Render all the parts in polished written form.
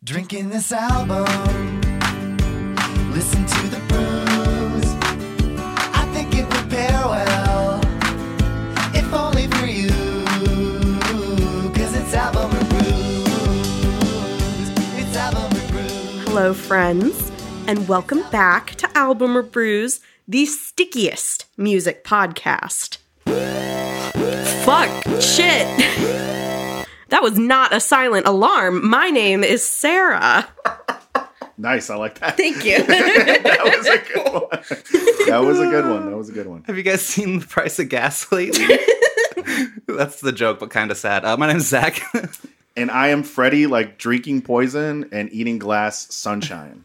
Drinking this album, listen to the brews. I think it would pair well, if only for you, 'cause it's album or brews. It's album or brews. Hello, friends, and welcome back to Album or Brews, the stickiest music podcast. Fuck, shit. That was not a silent alarm. My name is Sarah. Nice, I like that. Thank you. That was a good one. That was a good one. Have you guys seen the price of gas lately? That's the joke, but kind of sad. My name's Zach. And I am Freddie, like drinking poison and eating glass sunshine.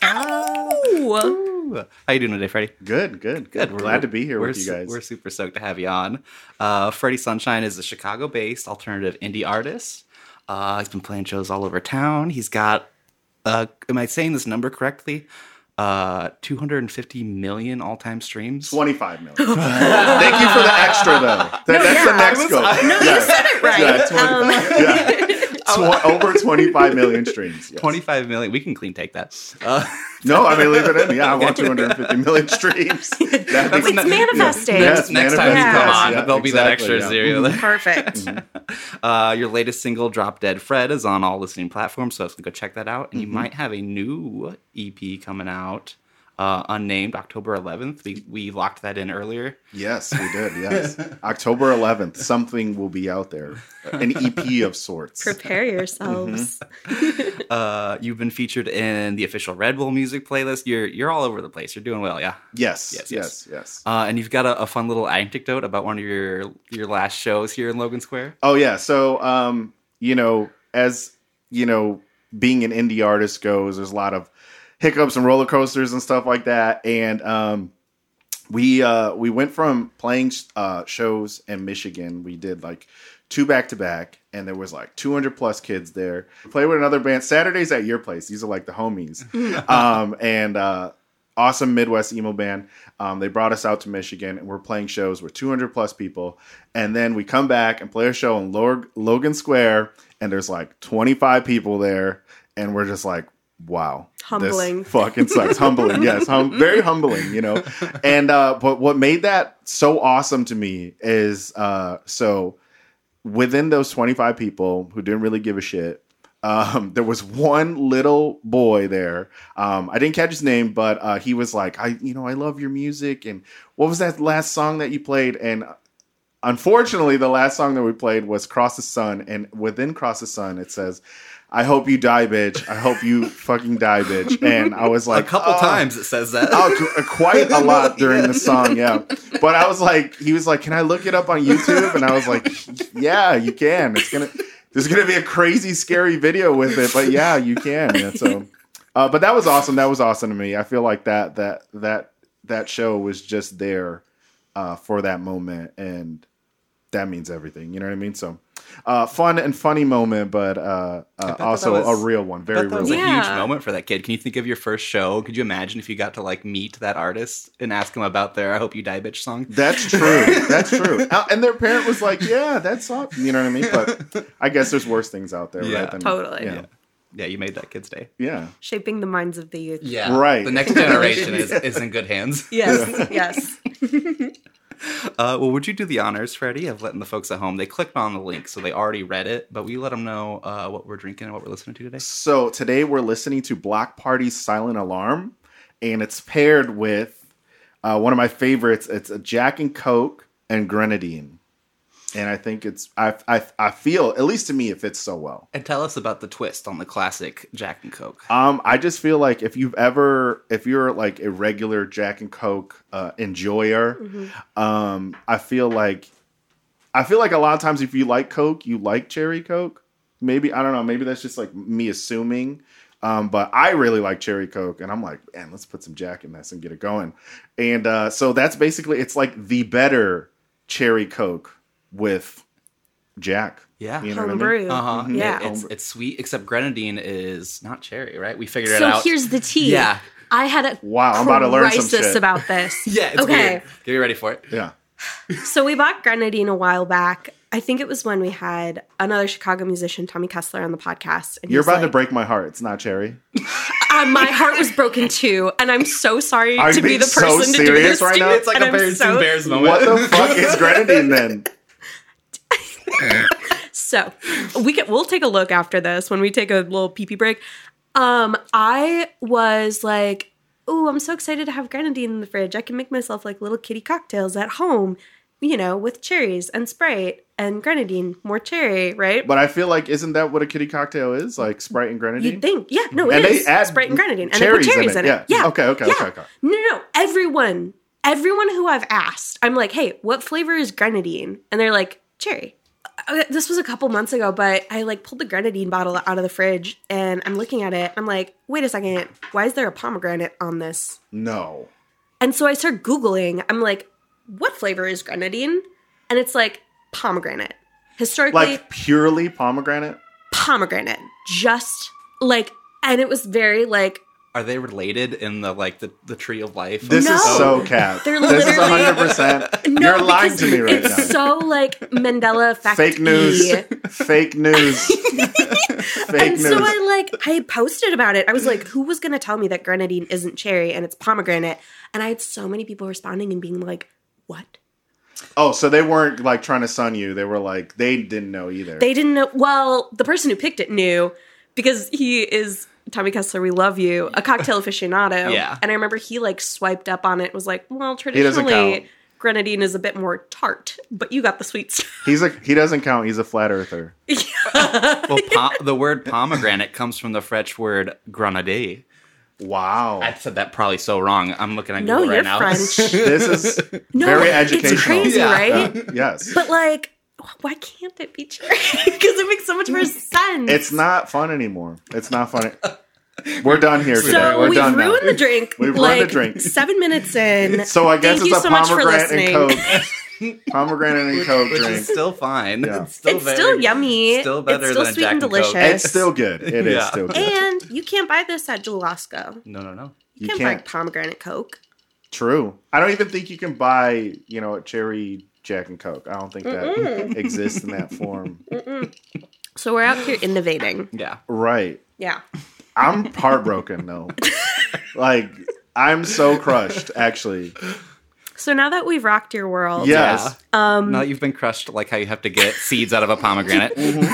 Ow. How you doing today, Freddie? Good. We're glad to be here with you guys. We're super stoked to have you on. Freddie Sunshine is a Chicago-based alternative indie artist. He's been playing shows all over town. He's got, am I saying this number correctly? 250 million all-time streams. 25 million. Thank you for the extra, though. That's the next goal. You said it right. Over 25 million streams. Yes. 25 million. We can clean take that. No, I mean, leave it in. Yeah, I want 250 million streams. It's manifesting. Yes, Next time you come on, yeah, there'll be that extra yeah. zero. Perfect. Your latest single, Drop Dead Fred, is on all listening platforms, so go check that out. And you might have a new EP coming out, unnamed, October 11th. We locked that in earlier. Yes, we did, yes. October 11th, something will be out there. An EP of sorts. Prepare yourselves. You've been featured in the official Red Bull music playlist. You're all over the place. You're doing well, yeah? Yes. And you've got a fun little anecdote about one of your last shows here in Logan Square. Oh, yeah. So, as, being an indie artist goes, there's a lot of hiccups and roller coasters and stuff like that. And we went from playing shows in Michigan. We did like 2 back-to-back, and there was like 200 plus kids there. We played with another band. Saturdays at Your Place. These are like the homies. And awesome Midwest emo band. They brought us out to Michigan, and we're playing shows with 200 plus people. And then we come back and play a show in Logan Square, and there's like 25 people there, and we're just like, wow. Humbling. This fucking sucks. Humbling, yes. Very humbling, And but what made that so awesome to me is so within those 25 people who didn't really give a shit, there was one little boy there. I didn't catch his name, but he was like, I love your music. And what was that last song that you played? And unfortunately, the last song that we played was Cross the Sun. And within Cross the Sun, it says, I hope you die, bitch. I hope you fucking die, bitch. And I was like, a couple times it says that. Quite a lot during the song, yeah. But I was like, he was like, can I look it up on YouTube? And I was like, yeah, you can. There's gonna be a crazy, scary video with it, but yeah, you can. Yeah, so, but that was awesome. That was awesome to me. I feel like that show was just there for that moment, and that means everything. You know what I mean? So. Fun and funny moment, but also a real one. Very real. That was a huge moment for that kid. Can you think of your first show? Could you imagine if you got to like meet that artist and ask him about their "I Hope You Die, Bitch" song? That's true. And their parent was like, "Yeah, that's awesome." You know what I mean? But I guess there's worse things out there, right? Totally. Yeah, you made that kid's day. Yeah. Shaping the minds of the youth. Yeah. Right. The next generation is in good hands. Yes. Well, would you do the honors, Freddie, of letting the folks at home, they clicked on the link, so they already read it, but will you let them know what we're drinking and what we're listening to today? So today we're listening to Block Party's Silent Alarm, and it's paired with one of my favorites. It's a Jack and Coke and Grenadine. And I think I feel, at least to me, it fits so well. And tell us about the twist on the classic Jack and Coke. I just feel like if you're like a regular Jack and Coke enjoyer, I feel like a lot of times if you like Coke, you like Cherry Coke. Maybe, I don't know, maybe that's just like me assuming. But I really like Cherry Coke, and I'm like, man, let's put some Jack in this and get it going. And so that's basically, it's like the better Cherry Coke with Jack. Yeah. You know Homebrew. what I mean? Yeah. It's sweet, except Grenadine is not cherry, right? We figured it So out. here's the tea. Yeah. I had a Wow, I'm about to learn some crisis shit. about this. Yeah, it's okay. weird. Get ready for it. Yeah. So we bought grenadine a while back. I think it was when we had another Chicago musician, Tommy Kessler, on the podcast. And You're he's about to like, break my heart. It's not cherry. my heart was broken too, and I'm so sorry Are to you be being the so person to do serious this right to. now? It's like and a I'm Bears so- and Bears moment. What the fuck is grenadine then? So we'll take a look after this when we take a little pee-pee break. I was like, oh, I'm so excited to have grenadine in the fridge. I can make myself like little kitty cocktails at home, with cherries and Sprite and grenadine, more cherry, right? But I feel like, isn't that what a kitty cocktail is? Like Sprite and grenadine? You'd think, yeah, no, it And is they add Sprite and grenadine, and cherries they put cherries in in it, it. yeah. Yeah, Okay. No, everyone who I've asked, I'm like, hey, what flavor is grenadine? And they're like, cherry. This was a couple months ago, but I like pulled the grenadine bottle out of the fridge, and I'm looking at it. I'm like, wait a second, why is there a pomegranate on this? No. And so I start Googling. I'm like, what flavor is grenadine? And it's like pomegranate. Historically, Like purely pomegranate? pomegranate. Just like, and it was very like, Are they related in the tree of life? This No. is so cap. They're This is literally- 100%. no, You're lying because to me right it's now. so like Mandela effect. Fake news. Fake news. Fake And news. so I posted about it. I was like, who was going to tell me that grenadine isn't cherry and it's pomegranate? And I had so many people responding and being like, what? Oh, so they weren't like trying to sun you. They were like, they didn't know either. They didn't know. Well, the person who picked it knew because he is, Tommy Kessler, we love you, a cocktail aficionado. Yeah. And I remember he like swiped up on it, was like, well, doesn't traditionally count. grenadine is a bit more tart, but you got the sweet stuff. He doesn't count. He's a flat earther. Well, the word pomegranate comes from the French word grenade. Wow. I said that probably so wrong. I'm looking at No, Google you're right now. French. This is No, very educational. it's crazy, Yeah. right? Yes. But like, why can't it be cherry? Because it makes so much more sense. It's not fun anymore. It's not funny. We're done here today. so We're we've done ruined now. the drink. We've ruined like the drink. 7 minutes in. So I guess Thank it's you a so much for pomegranate and listening. Coke. Pomegranate and Coke Which drink. is still fine. Yeah. It's still, It's still yummy. Still better it's still than a sweet Jack and and Coke. delicious. It's still good. It is Yeah. still good. And you can't buy this at Jewel-Osco. No. You can't buy pomegranate Coke. True. I don't even think you can buy, a cherry Jack and Coke. I don't think that exists in that form. So we're out here innovating. Yeah. Right. Yeah. I'm heartbroken though. Like, I'm so crushed, actually. So now that we've rocked your world, Yes. Now that you've been crushed, like how you have to get seeds out of a pomegranate.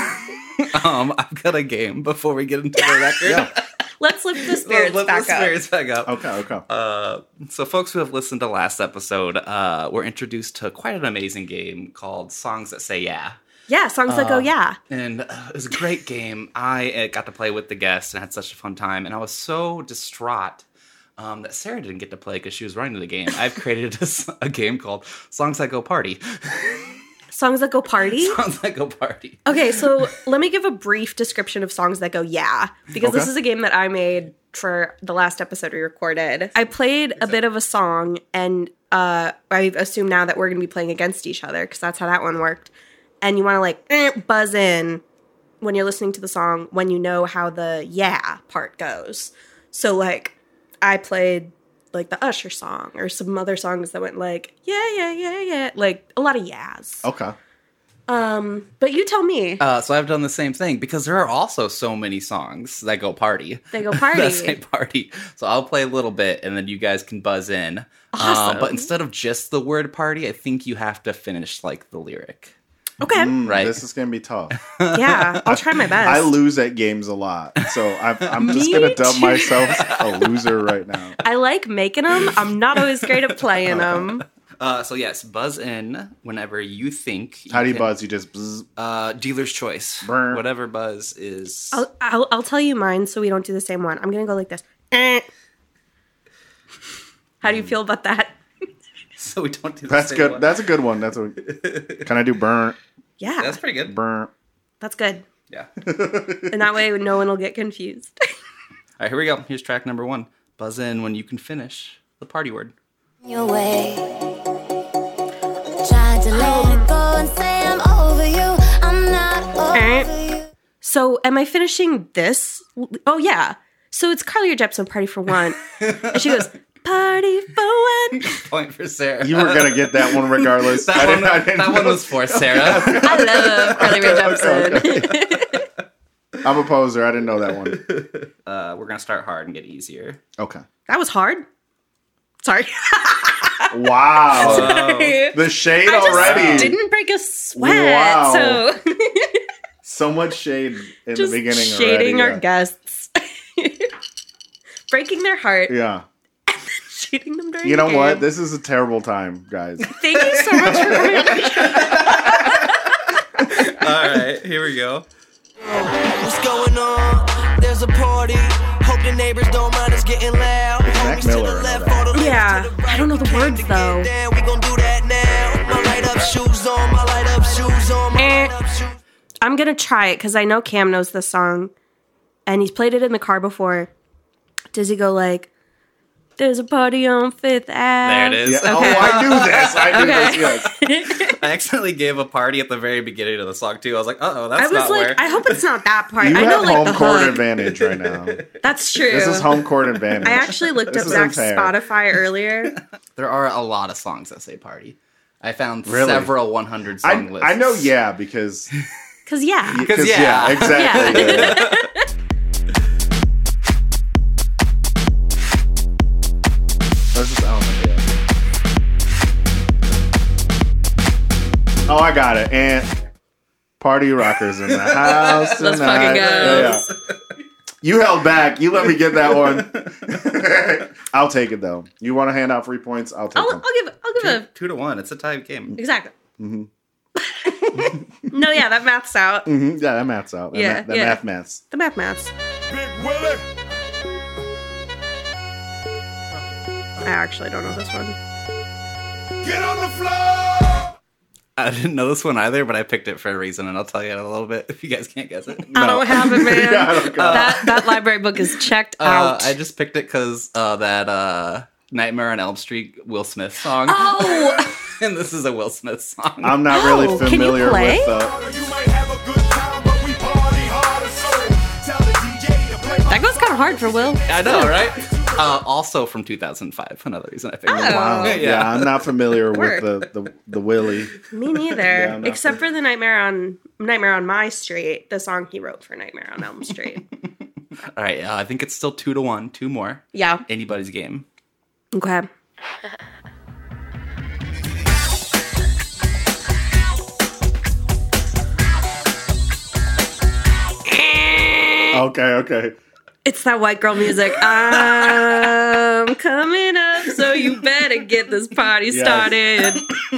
I've got a game before we get into the record. Yeah. let's lift the spirits Let's back lift the up. spirits back up. Okay. So folks who have listened to last episode were introduced to quite an amazing game called Songs That Say Yeah. Yeah, songs that go, yeah. And it was a great game. I got to play with the guests and had such a fun time. And I was so distraught that Sarah didn't get to play because she was running the game. I've created a game called Songs That Go Party. Songs that go party? Songs That Go Party. Okay, so let me give a brief description of songs that go, yeah. Because this Okay. is a game that I made for the last episode we recorded. I played a bit of a song, and I assume now that we're going to be playing against each other, because that's how that one worked. And you want to buzz in when you're listening to the song when you know how the yeah part goes. So like I played like the Usher song or some other songs that went like yeah, like a lot of yeahs. Okay. But you tell me. So I've done the same thing because there are also so many songs that go party. They go party. That say party. So I'll play a little bit and then you guys can buzz in. Awesome. But instead of just the word party, I think you have to finish like the lyric. Okay. Right. This is going to be tough. Yeah, I'll try my best. I lose at games a lot. So I'm just Me going to dub too. myself a loser right now. I like making them. I'm not always great at playing them. So yes, buzz in whenever you think. How do you can- buzz? You just bzz. Dealer's choice. Brr. Whatever buzz is. I'll tell you mine so we don't do the same one. I'm going to go like this. How do you feel about that? So we don't do the That's same good. one. That's a good one. Can I do burn? Yeah, That's pretty good. Burn. that's good. Yeah. And that way no one will get confused. All right, here we go. Here's track number 1. Buzz in when you can finish the party word. Your way, trying to let it go and say I'm over you. I'm not over you. So am I finishing this? Oh, yeah. So it's Carly Rae Jepsen, Party for One. And she goes, party for one. Point for Sarah. You were gonna get that one regardless. that one was for Sarah. I love Carly Rae Jepsen. I'm a poser. I didn't know that one. We're gonna start hard and get easier. Okay. That was hard. Sorry. Wow. Sorry. The shade I just already. didn't break a sweat. Wow. So So much shade in just the beginning shading already. our guests. Breaking their heart. Yeah. Shading them during You know the what? game. This is a terrible time, guys. Thank you so much for coming on the show. All right, here we go. What's going on? There's a party. Hope the neighbors don't mind us getting loud. Mac Homies to Miller the and left, all all the left Yeah, to the right. I don't know the Came words, to get though. down, we gon' do that now. My light up shoes on, my light up shoes on, my light up shoes. I'm going to try it because I know Cam knows this song. And he's played it in the car before. Does he go like, there's a party on 5th Ave? There it is. Yeah. Okay. Oh, I knew this. I knew Okay. this, yes. I accidentally gave a party at the very beginning of the song too. I was like, oh, I that's was not like, where. I hope it's not that part. You I know have like home the court hook. advantage right now. That's true. This is home court advantage. I actually looked This up isn't Zach's fair. Spotify earlier. There are a lot of songs that say party. I found Really? several 100 song lists. I know, yeah, because Because, yeah. yeah. exactly. Yeah. Let's just own it, yeah. Oh, I got it. And party rockers in the house Let's tonight. fucking go. Yeah. You held back. You let me get that one. I'll take it though. You want to hand out free points? I'll take I'll them. give a 2-1. It's a tie game. exactly. No, yeah, that maths out. Mhm. Yeah, that maths out. That Yeah, that yeah. maths. The maths. Big Willie. I actually don't know this one. Get on the floor. I didn't know this one either, but I picked it for a reason, and I'll tell you in a little bit if you guys can't guess it. I don't have it, man. Yeah, I don't got it. that library book is checked out. I just picked it because that Nightmare on Elm Street Will Smith song. Oh, And this is a Will Smith song. I'm not really Oh, can you familiar play? with. You might have a good time, but we party harder. So tell the DJ to play my that goes kind of hard for Will. I know, right? Also from 2005. Another reason I picked it. Oh. Wow. Yeah, I'm not familiar with Word. the Willie. Me neither. I'm not Except for the Nightmare on My Street, the song he wrote for Nightmare on Elm Street. All right, I think it's still 2-1. 2 more. Yeah. Anybody's game. Okay. Okay. It's that white girl music. I'm coming up, so you better get this party Yes. started.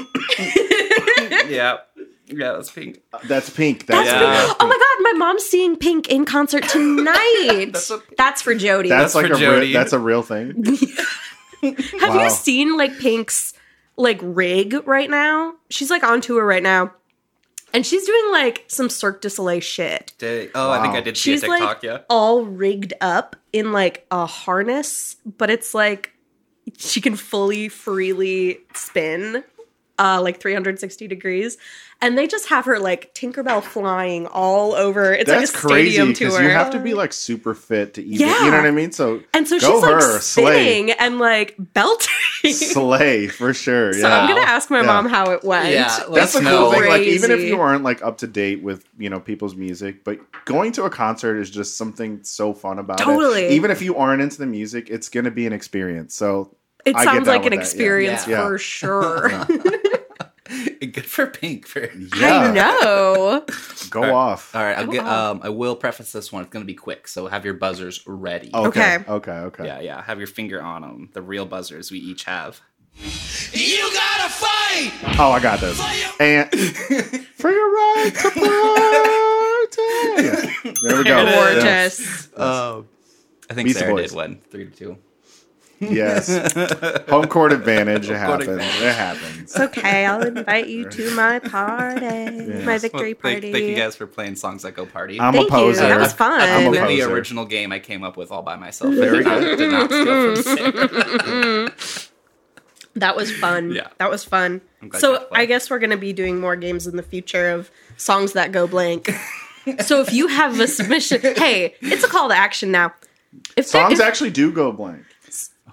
Yeah, that's Pink. That's Pink. That's Yeah. Pink. Oh my god, my mom's seeing Pink in concert tonight. That's for Jody. That's like for a Jody. that's a real thing. Have Wow. you seen like Pink's like rig right now? She's like on tour right now. And she's doing like some Cirque du Soleil shit. I think I did see a She's TikTok, like yeah. all rigged up in like a harness, but it's like she can fully freely spin like 360 degrees. And they just have her like Tinkerbell flying all over. It's That's like a stadium crazy because tour. you have to be like super fit to even. Yeah. You know what I mean? So and so go she's like her, spinning and like belting. slay for sure. So Yeah. I'm gonna ask my Yeah. mom how it went. Yeah, That's Let's the cool know. thing. Like even if Crazy. you aren't like up to date with people's music, but going to a concert is just something so fun about Totally. it. Even if you aren't into the music, it's gonna be an experience. So It I get sounds down like an with that, yeah. experience Yeah. for sure. Good for Pink. I yeah, know. go off. All right, Go on. I will preface this one. It's going to be quick, so have your buzzers ready. Okay. Okay. Okay. Yeah. Have your finger on them. The real buzzers we each have. You gotta fight Oh, I got this. And for your right to party. Yeah. There we go. Gorgeous. I think Beastie Sarah Boys. did win 3-2. Yes. Home court advantage. It Home court happens. advantage. It happens. It's okay. I'll invite you to my party, my victory party. Thank you guys for playing songs that go party. I'm Thank a poser. you. That was fun. I I'm a did the poser. original game I came up with all by myself. Very Did not steal from Sarah. That was fun. Yeah. That was fun. I'm glad you So got to play. I guess we're going to be doing more games in the future of songs that go blank. So if you have a submission, hey, it's a call to action now. If there- Songs if- actually do go blank.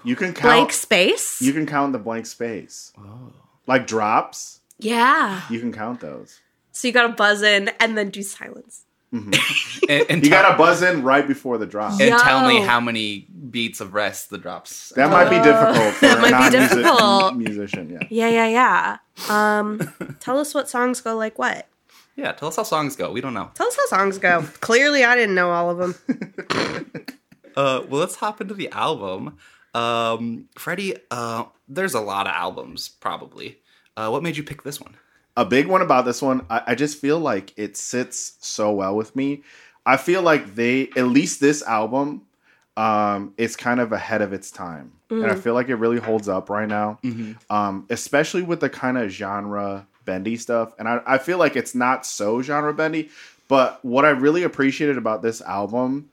You can count Blank space? You can count the blank space. Like drops, yeah. you can count those. So you gotta buzz in and then do silence. And You gotta buzz in right before the drop. and tell me Yo. how many beats of rest the drops. That might be difficult for might a be difficult. musician. Yeah. Yeah. Tell us what songs go like what. Yeah, tell us how songs go. We don't know. Tell us how songs go. Clearly, I didn't know all of them. Well, let's hop into the album. Freddie, there's a lot of albums, probably. What made you pick this one? A big one about this one, I just feel like it sits so well with me. I feel like at least this album, is kind of ahead of its time. And I feel like it really holds up right now. Especially with the kind of genre bendy stuff. And I feel like it's not so genre bendy, but what I really appreciated about this album,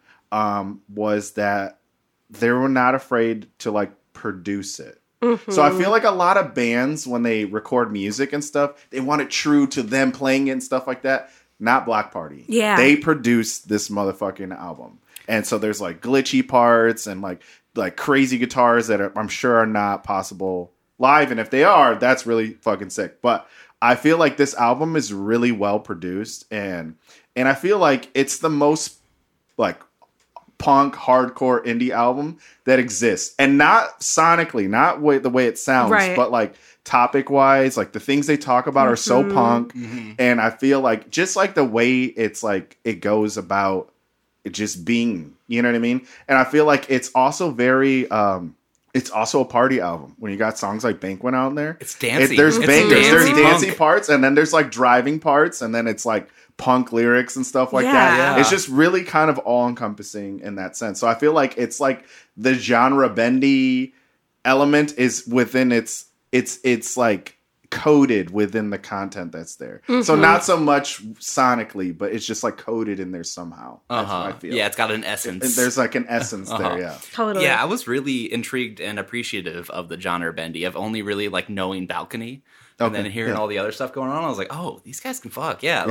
was that they were not afraid to like produce it. So I feel like a lot of bands, when they record music and stuff, they want it true to them playing it and stuff like that. Not Black Party. Yeah. They produced this motherfucking album. And so there's like glitchy parts and like crazy guitars that I'm sure are not possible live. And if they are, that's really fucking sick. But I feel like this album is really well produced. And I feel like it's the most like punk hardcore indie album that exists, and not sonically, not the way it sounds, Right. but like topic wise, like the things they talk about are so punk. And I feel like just like the way it's like it goes about it just being, you know what I mean? And I feel like it's also very it's also a party album when you got songs like Banquet out there. It's dancey. There's It's bangers, dancey there's dancey punk. parts, and then there's like driving parts, and then it's like punk lyrics and stuff like that. Yeah. It's just really kind of all encompassing in that sense. So I feel like it's like the genre bendy element is within it's like coded within the content that's there. So not so much sonically, but it's just like coded in there somehow. That's what I feel. Yeah, it's got an essence. And there's like an essence there, yeah. Totally. Yeah, I was really intrigued and appreciative of the genre bendy, of only really like knowing Balcony. And Okay, then hearing yeah. all the other stuff going on, I was like, oh, these guys can fuck. Yeah.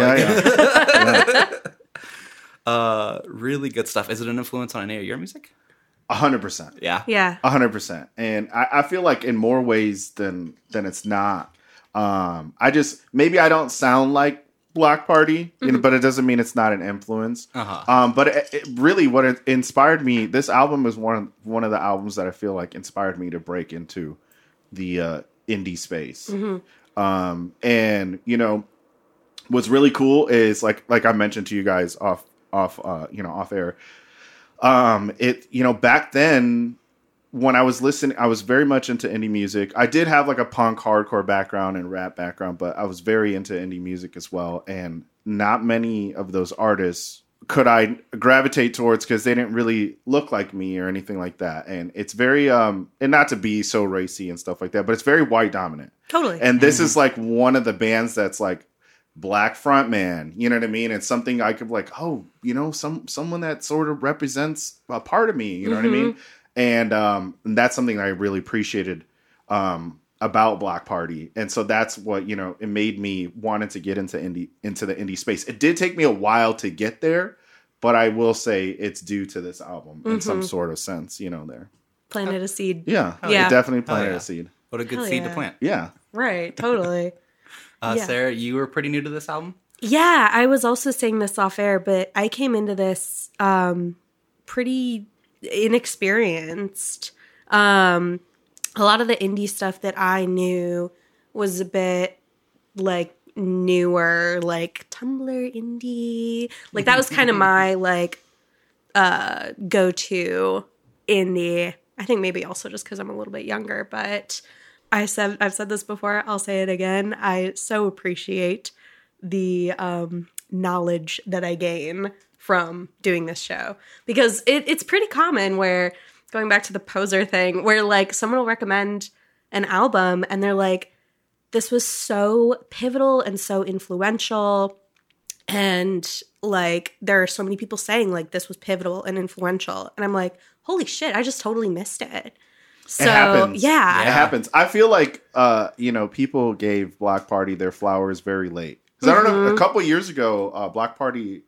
Yeah, Like, yeah. really good stuff. Is it an influence on any of your music? 100%. Yeah. Yeah. 100%. And I feel like in more ways than it's not. Maybe I don't sound like Black Party, you know, but it doesn't mean it's not an influence. But it really, what it inspired me, this album is one of the albums that I feel like inspired me to break into the indie space. And you know, what's really cool is like I mentioned to you guys off air. It, you know, back then when I was listening, I was very much into indie music. I did have like a punk hardcore background and rap background, but I was very into indie music as well. And not many of those artists could I gravitate towards because they didn't really look like me or anything like that. And it's very, and not to be so racy and stuff like that, but it's very white dominant. Totally. And this is like one of the bands that's like black frontman, you know what I mean? It's something I could like, oh, you know, someone that sort of represents a part of me, you know what I mean? And that's something that I really appreciated about Black Party. And so that's what, you know, it made me wanted to get into the indie space. It did take me a while to get there, but I will say it's due to this album in some sort of sense, you know, there. Planted a seed. Yeah. Yeah. It definitely planted yeah. a seed. What a good Hell seed to yeah. plant. Yeah. Right. Totally. Yeah. Sarah, you were pretty new to this album? Yeah, I was also saying this off air, but I came into this pretty inexperienced. A lot of the indie stuff that I knew was a bit like newer, like Tumblr indie. Like that was kind of my like go-to indie. I think maybe also just because I'm a little bit younger, but I've said this before, I'll say it again. I so appreciate the knowledge that I gain from doing this show because it's pretty common where, going back to the poser thing, where like someone will recommend an album and they're like, this was so pivotal and so influential, and like there are so many people saying like this was pivotal and influential, and I'm like, holy shit, I just totally missed it. So happens. yeah. It happens. I feel like, you know, people gave Black Party their flowers very late. Because I don't know, a couple years ago, Black Party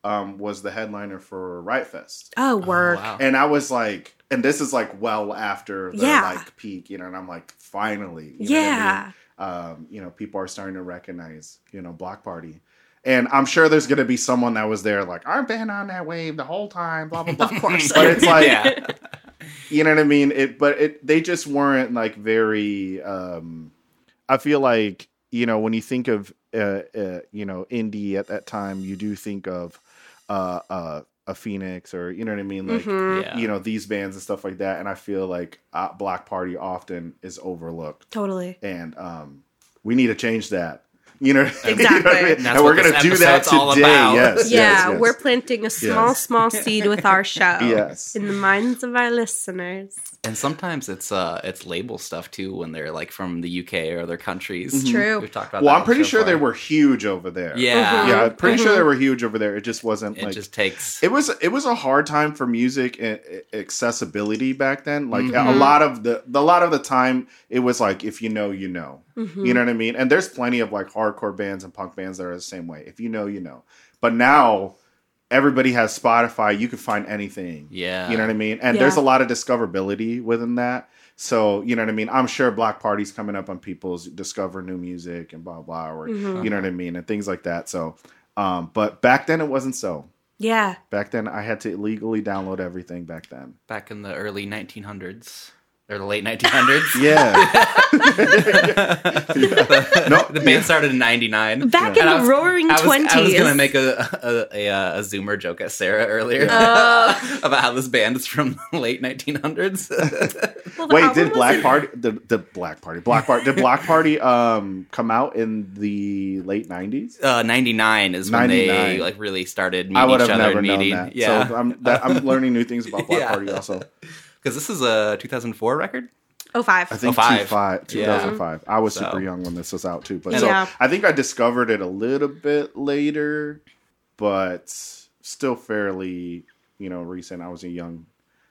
was the headliner for Riot Fest. Oh, word. Wow. And I was like, and this is like well after the Yeah. like peak, you know, and I'm like, finally, you know what I Yeah. mean? You know, people are starting to recognize, you know, Block Party. And I'm sure there's going to be someone that was there like, I've been on that wave the whole time, blah, blah, blah. Of course. But it's like, Yeah. you know what I mean? They just weren't like very, I feel like, you know, when you think of, you know, indie at that time, you do think of a Phoenix or, you know what I mean? Like, Yeah. you know, these bands and stuff like that. And I feel like Block Party often is overlooked. Totally. And we need to change that. You know, Exactly. You know what I mean? That's And we're what going this to do that episode's all today. about. Yes, Yeah, yes. we're planting a small, Yes. small seed with our show. Yes. In the minds of our listeners. And sometimes it's label stuff too when they're like from the UK or other countries. It's true. We've talked about Well, that I'm on pretty the show sure they before. were huge over there. Yeah. Yeah, I'm pretty sure they were huge over there. It just wasn't It like just takes it was a hard time for music accessibility back then. Like a lot of the time it was like if you know, you know. You know what I mean? And there's plenty of like hardcore bands and punk bands that are the same way. If you know, you know. But now everybody has Spotify. You can find anything. Yeah. You know what I mean? And Yeah. there's a lot of discoverability within that. So, you know what I mean? I'm sure Block Party's coming up on people's discover new music and blah, blah, or, you know what I mean? And things like that. So, but back then it wasn't so. Yeah. Back then I had to illegally download everything back then. back in the early 1900s or the late 1900s. Yeah. No, The band started in '99. Back in And the roaring I was 20s. gonna make a Zoomer joke at Sarah earlier Oh. about how this band is from the late 1900s. Well, the Wait, album did was Black in- Party did Block Party come out in the late 90s? 99 is when 99. they like really started I meeting would each have other never and known meeting. that. Yeah, So I'm learning new things about Block Yeah. Party also. because this is a 2004 record. 05. I think 05. 2005. I was So- super young when this was out too. But Yeah. so I think I discovered it a little bit later, but still fairly, you know, recent. I was a young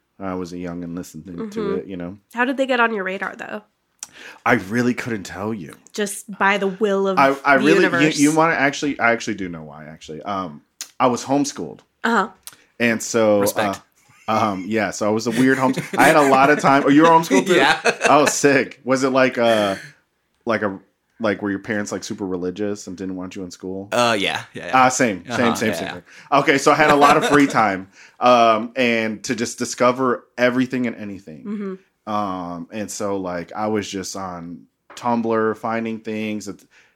and listening to it, you know. How did they get on your radar, though? I really couldn't tell you. Just by the will of I the really universe. you want to actually I actually do know why actually. I was homeschooled. Uh-huh. And so Respect. yeah, so I was a weird home. I had a lot of time. Oh, you were homeschooled too? Yeah. Oh, sick. Was it like were your parents like super religious and didn't want you in school? Yeah. Same. yeah. Okay, so I had a lot of free time, and to just discover everything and anything. And so like I was just on Tumblr finding things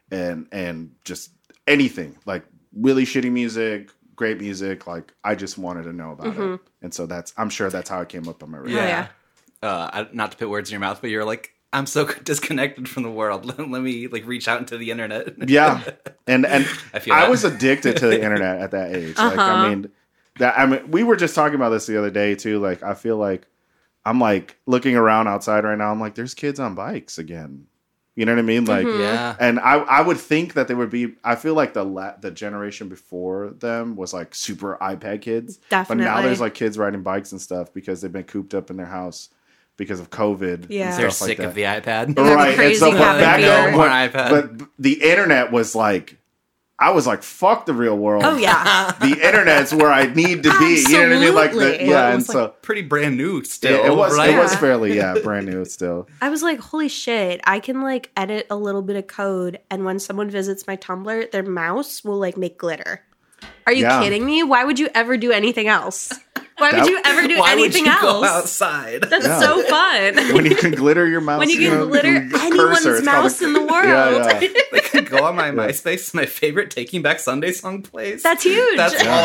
and just anything like really shitty music, great music. Like I just wanted to know about it, and so I'm sure that's how it came up on my radar. yeah. Not to put words in your mouth, but you're like, I'm so disconnected from the world. Let me like reach out into the internet. Yeah, and I I, feel that. was addicted to the internet at that age. Like I mean, we were just talking about this the other day too. Like I feel like I'm like looking around outside right now. I'm like, there's kids on bikes again. You know what I mean? Like, Yeah. and I would think that they would be. I feel like the generation before them was like super iPad kids. But now Definitely. there's like kids riding bikes and stuff because they've been cooped up in their house because of COVID. Yeah. and They're stuff sick like of that. the iPad. They're Right, and crazy so but habit back here. then, More iPad. but the internet was like, I was like, fuck the real world. Oh, yeah. The internet's where I need to be. You know what I mean? Like, Absolutely. yeah, It and was, so like, pretty brand new still. it was right? it was Yeah. fairly brand new still. I was like, holy shit, I can like edit a little bit of code, and when someone visits my Tumblr, their mouse will like make glitter. Are you Yeah. kidding me? Why would you ever do anything else? Why would That- you ever do Why anything would you else? go outside? That's Yeah. so fun. When you can glitter your mouse, When you can glitter anyone's cursor, it's called mouse a- in the world. Yeah, yeah. Like, go on my MySpace. My favorite Taking Back Sunday song plays. That's huge. That's all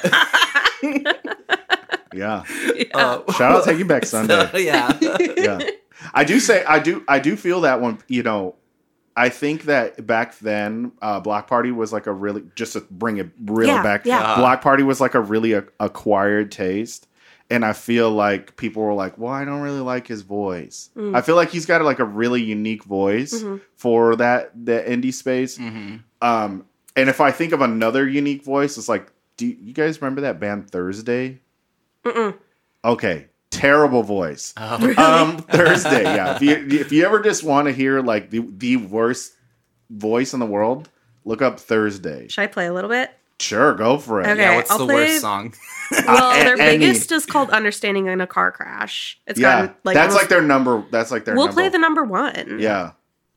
I want. Yeah. Uh, Shout out Taking Back Sunday. yeah. Yeah. I do feel that one, you know, I think that back then, Block Party was like a really, just to bring it real Yeah, back, yeah. Block Party was like a really acquired taste. And I feel like people were like, well, I don't really like his voice. I feel like he's got like a really unique voice for the indie space. And if I think of another unique voice, it's like, do you guys remember that band Thursday? Okay. Terrible voice. Thursday, yeah. If you ever just want to hear like the worst voice in the world, look up Thursday. Should I play a little bit? Sure, go for it. Okay. Yeah, what's I'll the play- worst song? Well, their any- biggest is called "Understanding in a Car Crash." It's Yeah, gotten, like, that's most- like their number. That's like their. We'll number. play the number one. Yeah.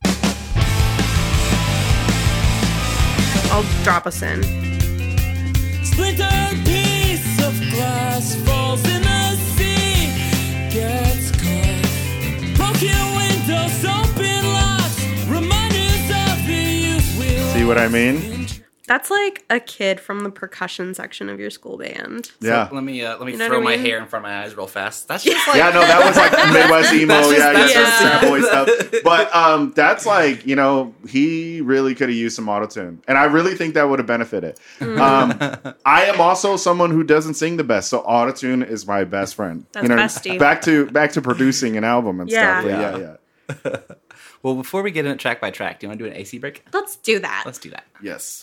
I'll drop us in. Splintered piece of glass falls in the sea, gets caught. Broken windows, open locks, reminders of the youth we'll See what I mean? That's like a kid from the percussion section of your school band. Yeah. So let me know throw what I my mean? hair in front of my eyes real fast. That's just like Yeah, no, that was like Midwest emo. That's just- Yeah, that's yeah, just- sad boy stuff. But that's like, he really could have used some autotune, and I really think that would have benefited. I am also someone who doesn't sing the best, so autotune is my best friend. That's bestie. Back to producing an album and Yeah. stuff. But yeah. Well, before we get into track by track, do you want to do an AC break? Let's do that. Let's do that. Yes.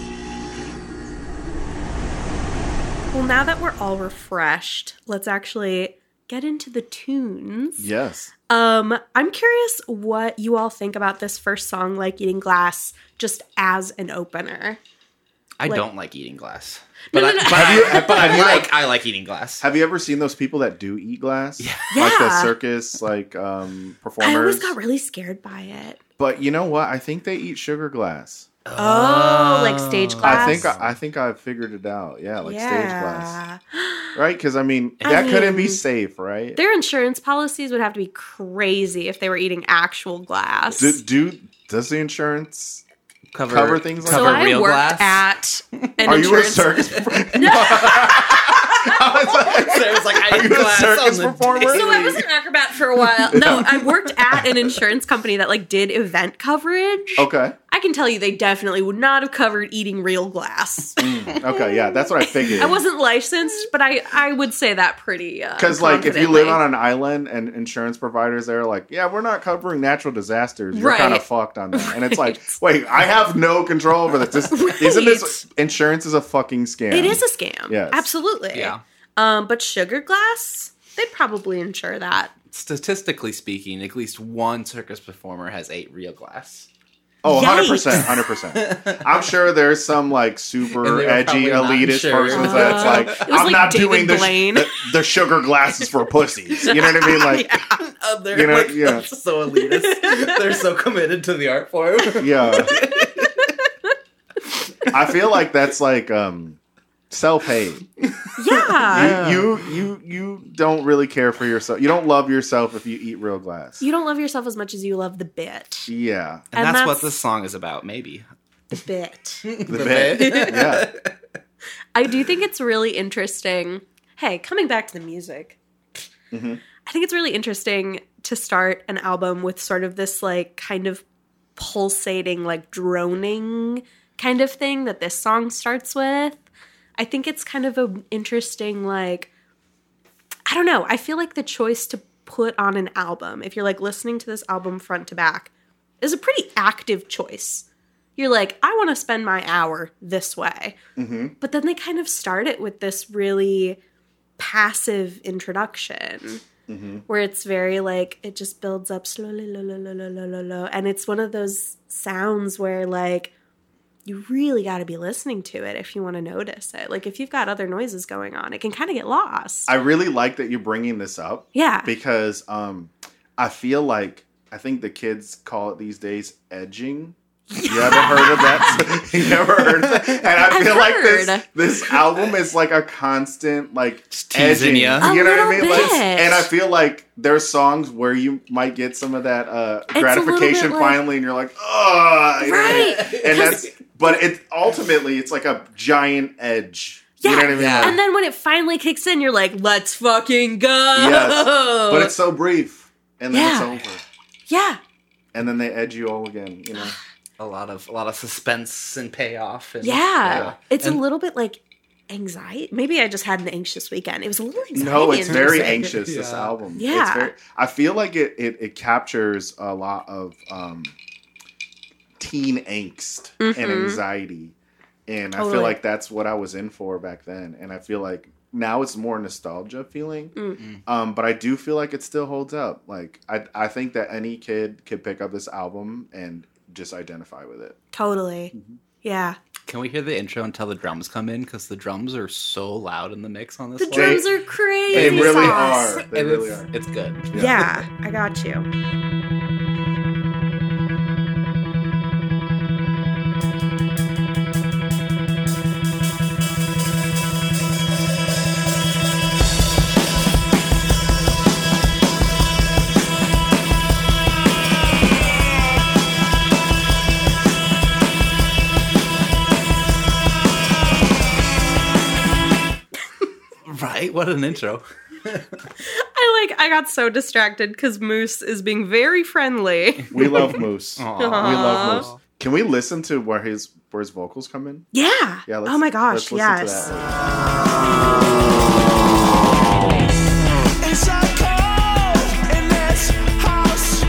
Well, now that we're all refreshed, let's actually get into the tunes. Yes. I'm curious what you all think about this first song, Like Eating Glass, just as an opener. I Like- don't like eating glass. No, But no, no. I like eating glass. Have you ever seen those people that do eat glass? Yeah. Like the circus, performers. I always got really scared by it. But you know what? I think they eat sugar glass. Oh, like stage glass? I think I figured it out. Yeah, like stage glass. Yeah. Right? Because, that couldn't be safe, right? Their insurance policies would have to be crazy if they were eating actual glass. Does the insurance cover things like So that? I real worked glass? at an Are you a insurance. circus? Sarah's like, I Are eat you a glass circus on the performer? So I was an acrobat for a while. No, I worked at an insurance company that did event coverage. Okay. I can tell you they definitely would not have covered eating real glass. Okay, yeah, that's what I figured. I wasn't licensed, but I would say that pretty Because, if you live confidently. on an island and insurance providers there are like, yeah, we're not covering natural disasters, you're Right. kind of fucked on that. And it's like, wait, I have no control over this. Isn't this insurance is a fucking scam? It is a scam. Yes. Absolutely. Yeah. But sugar glass, they'd probably insure that. Statistically speaking, at least one circus performer has ate real glass. Oh, Yikes. 100%. I'm sure there's some super And they were edgy probably not elitist sure. person that's like, It was I'm like not David doing Blaine. the sugar glasses for pussies. You know what I mean? Like, They're You know, yeah. so elitist. They're so committed to the art form. yeah. I feel like that's self-hate. Yeah. You don't really care for yourself. You don't love yourself if you eat real glass. You don't love yourself as much as you love the bit. Yeah. And, And that's what that's- this song is about, maybe. The bit. The bit. Yeah. I do think it's really interesting. Hey, coming back to the music, Mm-hmm. I think it's really interesting to start an album with sort of this kind of pulsating, droning kind of thing that this song starts with. I think it's kind of an interesting, I don't know. I feel like the choice to put on an album, if you're listening to this album front to back, is a pretty active choice. You're like, I want to spend my hour this way. Mm-hmm. But then they kind of start it with this really passive introduction where it's very it just builds up slowly, low, low, low, low, low, low, low. And it's one of those sounds where you really got to be listening to it if you want to notice it. If you've got other noises going on, it can kind of get lost. I really like that you're bringing this up. Yeah. Because I feel I think the kids call it these days edging. You ever heard of that? You never heard of that? And I feel heard. this album is a constant teasing edging. ya. You know what I little mean? bit. And I feel there's songs where you might get some of that a little gratification bit finally, and you're like, oh, Right. And but ultimately it's like a giant edge. Yeah. You know what I mean? Yeah. And then when it finally kicks in, you're like, let's fucking go. Yes. But it's so brief, and then Yeah. it's over. Yeah. And then they edge you all again, you know. A lot of suspense and payoff. And, Yeah. It's And- a little bit anxiety. Maybe I just had an anxious weekend. It was a little anxiety. No, it's very inducing. anxious. This Yeah. album. Yeah. It's very, I feel like it captures a lot of teen angst and anxiety, and I feel Totally. like that's what I was in for back then. And I feel like now it's more nostalgia feeling, but I do feel like it still holds up. I think that any kid could pick up this album and just identify with it. Totally. Yeah. Can we hear the intro until the drums come in? Because the drums are so loud in the mix on this The one. drums are crazy. They really sauce. are. They And really are. it's good. Yeah, I got you. Right? What an intro. I got so distracted because Moose is being very friendly. We love Moose. We Aw. love Moose. Can we listen to where his vocals come in? Yeah. Yeah. Oh my gosh. let's listen Yes. To that. It's so cold in this house.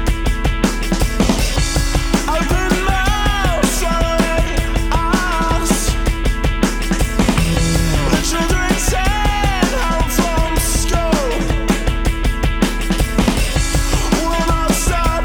Open mouth, swallowing us. The children sent home from school will not stop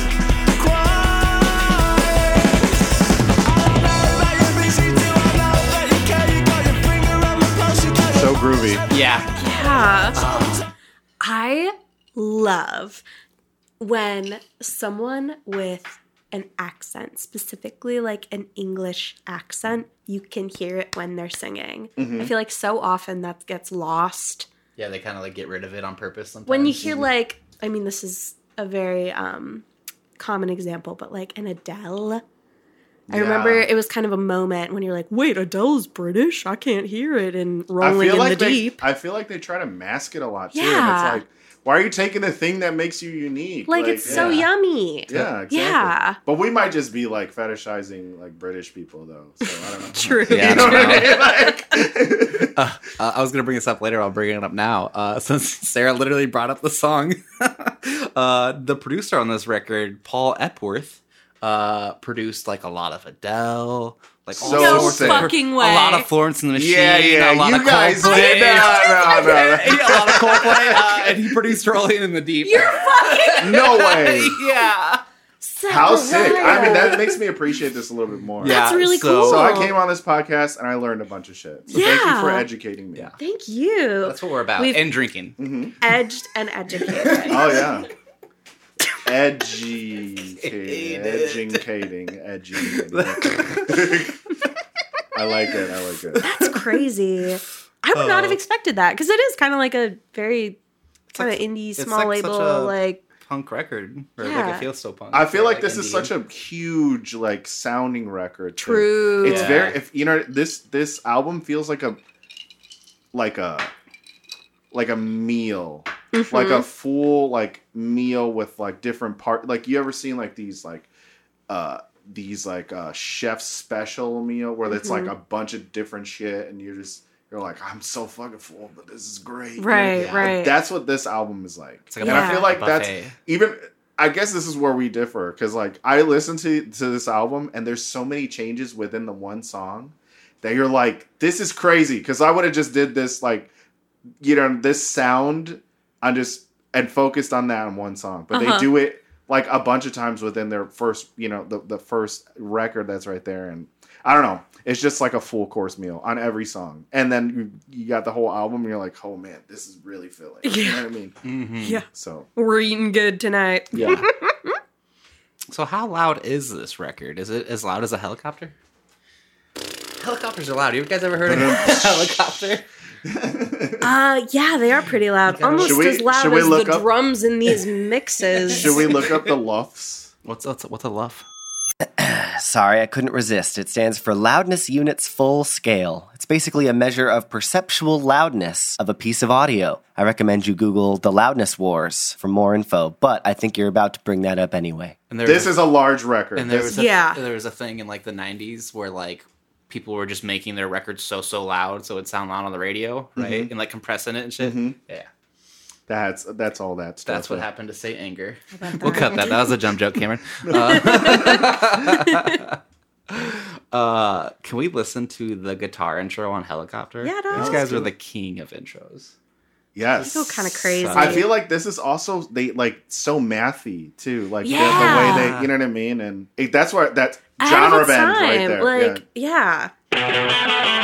crying. I know that you're busy too. I know that you care. You got your finger on the pulse. You got So groovy. Yeah. Yeah. I love when someone with an accent, specifically like an English accent, you can hear it when they're singing. I feel like so often that gets lost. Yeah, they kind of like get rid of it on purpose sometimes. When you hear like, I mean, this is a very common example, but like an Adele. I remember it was kind of a moment when you're like, wait, Adele's British? I can't hear it. And Rolling in the Deep. I feel like they try to mask it a lot too. Yeah. And it's like, why are you taking the thing that makes you unique? Like, it's so yeah. yummy. Yeah, exactly. Yeah. But we might just be like fetishizing like British people though. So I don't know. True. Yeah, You know what I mean? Like, I was going to bring this up later. I'll bring it up now. Since Sarah literally brought up the song. The producer on this record, Paul Epworth, produced like a lot of Adele. Like all So No sick. fucking way. A lot of Florence and the Machine. yeah, a lot you of guys Coldplay. did no. A lot of Coldplay. And he produced Rolling in the Deep. You're fucking No way. Yeah. so How sick. I mean, wild. that makes me appreciate this a little bit more. That's really cool. So I came on this podcast and I learned a bunch of shit. So thank you for Yeah. educating me. Yeah. Thank you. That's what we're about. We've- And drinking. Edged and educated. Oh yeah. Educating. I like it. That's crazy. I would not have expected that because it is kind of like a very kind of indie, it's small like such label, a- like Punk record. Or Yeah. like it feels so punk. I feel Or, like this is indie. such a huge like sounding record. too. true. It's Yeah. very if you know this album feels like a meal. Like a full like meal with like different part like you ever seen like these chef special meal where it's like a bunch of different shit and you're like I'm so fucking full but this is great. Right, Yeah. right. That's what this album is like. It's like a and I feel like buffet. that's even I guess this is where we differ because like I listen to this album and there's so many changes within the one song that you're like this is crazy because I would have just did this like you know this sound and focused on that in one song but they do it like a bunch of times within their first you know the first record that's right there and I don't know it's just like a full course meal on every song and then you got the whole album and you're like oh man this is really filling you know what I mean Yeah. so We're eating good tonight. yeah. So how loud is this record? Is it as loud as a helicopter? Helicopters are loud. You guys ever heard of a helicopter? Yeah, they are pretty loud. Almost Should we- as loud should we as look the up- drums in these mixes. Should we look up the LUFS? What's a luff? Sorry, I couldn't resist. It stands for Loudness Units Full Scale. It's basically a measure of perceptual loudness of a piece of audio. I recommend you Google the Loudness Wars for more info, but I think you're about to bring that up anyway. And there This was- is a large record. and there This- was Yeah. there was a thing in like the 90s where like people were just making their records so loud so it'd sound loud on the radio, right? And like compressing it and shit. Yeah. that's all that stuff. That's what happened to Say Anger. We'll cut that. That was a jump joke, Cameron. Can we listen to the guitar intro on Helicopter? Yeah, no. These guys are the king of intros. Yes. Go kind of crazy. I feel like this is also they like so mathy too, like the Yeah. way they, you know what I mean, and that's why that's Ahead of genre its bend right time. there. Like, yeah. yeah.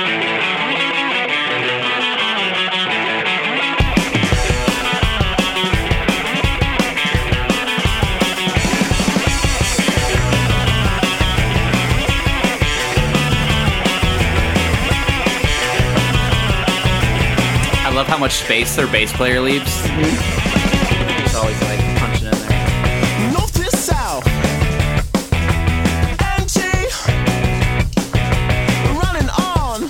I love how much space their bass player leaves. He's always like punching in there. North to south. NG. Running on.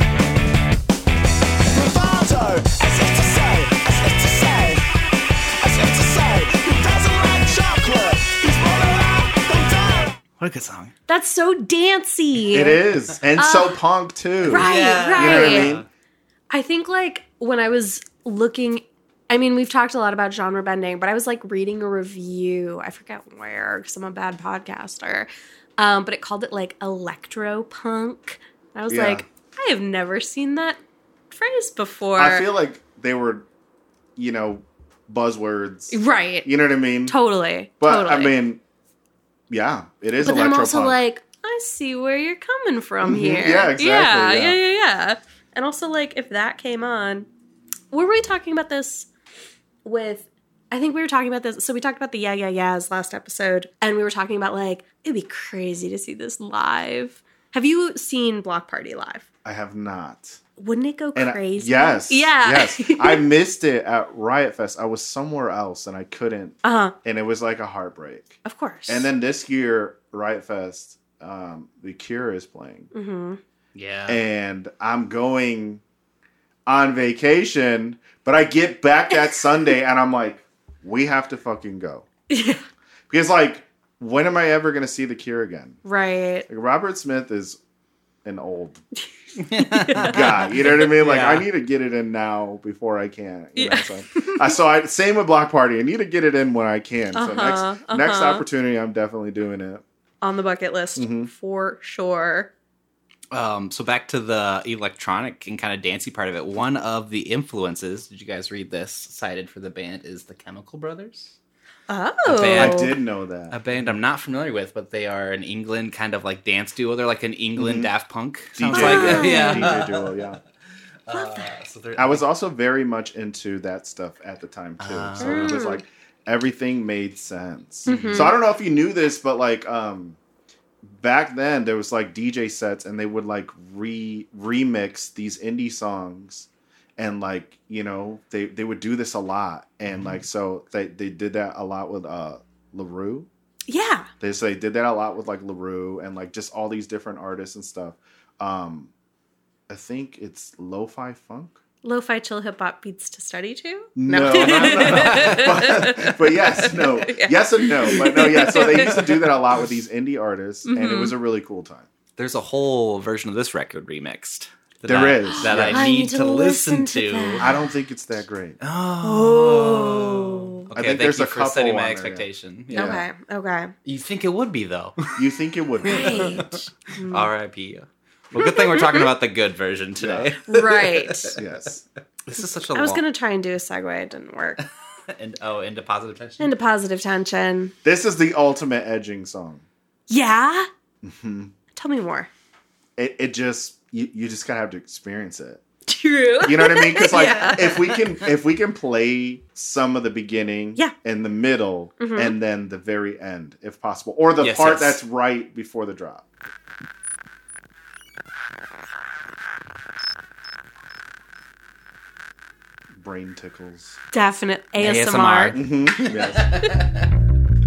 Bravado. As if to say, as if to say, as if to say, who doesn't like chocolate? He's rolling out, don't die. What a good song. That's so dancey. It is, and so punk too. Right, Yeah. right. You know what I mean? I think like when I was looking, I mean, we've talked a lot about genre bending, but I was like reading a review. I forget where because I'm a bad podcaster. But it called it like electro punk. I was Yeah. like, I have never seen that phrase before. I feel like they were, you know, buzzwords. right. You know what I mean? Totally. But totally. I mean, yeah, it is but then I'm electro also punk. like, I see where you're coming from here. Yeah, exactly, Yeah, yeah. yeah. And also, like, if that came on, were we talking about this with? I think we were talking about this. So we talked about the Yeah Yeah Yeahs last episode, and we were talking about like it'd be crazy to see this live. Have you seen Block Party live? I have not. Wouldn't it go And crazy? yes, Yeah. yes. I missed it at Riot Fest. I was somewhere else and I couldn't, Uh huh. and it was like a heartbreak. Of course. And then this year, Riot Fest, The Cure is playing, Mm-hmm. Yeah. and I'm going on vacation, but I get back that Sunday and I'm like, we have to fucking go. Yeah. Because like, when am I ever going to see The Cure again? Right. Like, Robert Smith is an old guy. You know what I mean? Like, Yeah. I need to get it in now before I can. You know, so same with Block Party. I need to get it in when I can. So next opportunity, I'm definitely doing it. On the bucket list Mm-hmm. for sure. So back to the electronic and kind of dancey part of it. One of the influences, did you guys read this, cited for the band is the Chemical Brothers? Oh. band. I did know that. A band I'm not familiar with, but they are an England kind of like dance duo. They're like an England Daft Punk. Sounds DJ, like yeah. DJ duo, yeah. So they're- I was also very much into that stuff at the time too. So it was like everything made sense. So I don't know if you knew this, but like back then there was like DJ sets and they would like remix these indie songs, and like, you know, they would do this a lot, and like so they did that a lot with LaRue. Yeah. They did that a lot with like LaRue and like just all these different artists and stuff. I think it's lo-fi funk. Lo-fi chill hip hop beats to study to? No. But yes, no. Yes and no. But no, yeah. So they used to do that a lot with these indie artists, and it was a really cool time. There's a whole version of this record remixed. That There I- is, that yeah. I I need need to to listen listen to to. that. I don't think it's that great. Oh. Okay, I think thank there's you a for couple setting on my there, expectation. yeah. Yeah. Okay. You think it would be though? You think it would be? Right. R.I.P. Well, good thing we're talking about the good version today. Right. Yes. This is such a I was long going to try and do a segue. It didn't work. into positive tension. Into positive tension. This is the ultimate edging song. Yeah? Tell me more. It just you just gotta have to experience it. True. You know what I mean? Because like Yeah. if we can play some of the beginning, Yeah. and the middle, and then the very end, if possible, or the Yes, part yes. that's right before the drop. Brain tickles. Definite ASMR. ASMR. Yes.